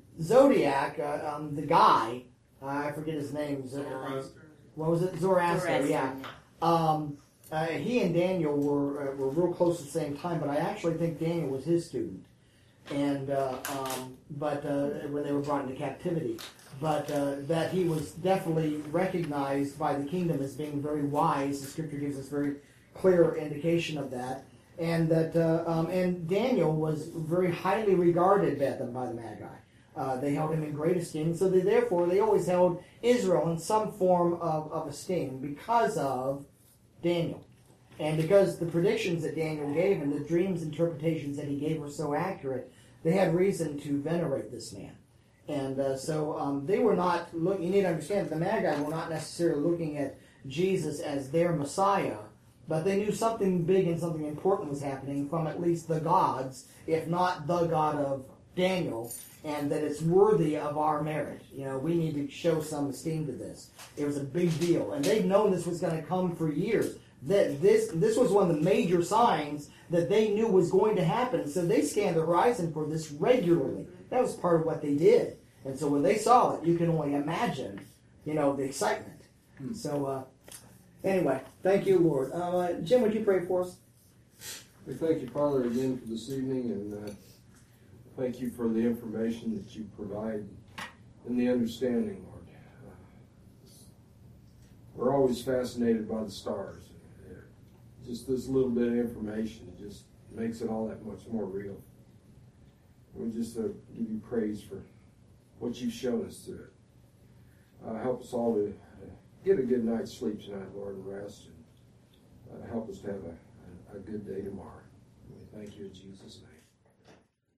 Zodiac, uh, um, the guy, uh, I forget his name. Z- uh, what was it? Zoroaster, Zoroaster, yeah. Um, Uh, he and Daniel were uh, were real close at the same time, but I actually think Daniel was his student, and uh, um, but uh, when they were brought into captivity, but uh, that he was definitely recognized by the kingdom as being very wise. The Scripture gives us very clear indication of that, and that uh, um, and Daniel was very highly regarded by them by the Magi. Uh, they held him in great esteem, so they, therefore they always held Israel in some form of, of esteem because of Daniel. And because the predictions that Daniel gave and the dreams interpretations that he gave were so accurate, they had reason to venerate this man. And uh, so um, they were not, look, you need to understand, the Magi were not necessarily looking at Jesus as their Messiah, but they knew something big and something important was happening from at least the gods, if not the God of Daniel, and that it's worthy of our merit. You know, we need to show some esteem to this. It was a big deal. And they've known this was going to come for years. that this this was one of the major signs that they knew was going to happen. So they scanned the horizon for this regularly. That was part of what they did. And so when they saw it, you can only imagine, you know, the excitement. Hmm. So uh, anyway, thank you, Lord. Uh, Jim, would you pray for us? We thank you, Father, again for this evening, and uh, thank you for the information that you provide and the understanding, Lord. Uh, we're always fascinated by the stars. Uh, just this little bit of information just makes it all that much more real. We just uh, give you praise for what you've shown us through it. Uh, help us all to uh, get a good night's sleep tonight, Lord, and rest, and uh, help us to have a, a, a good day tomorrow. We thank you in Jesus' name.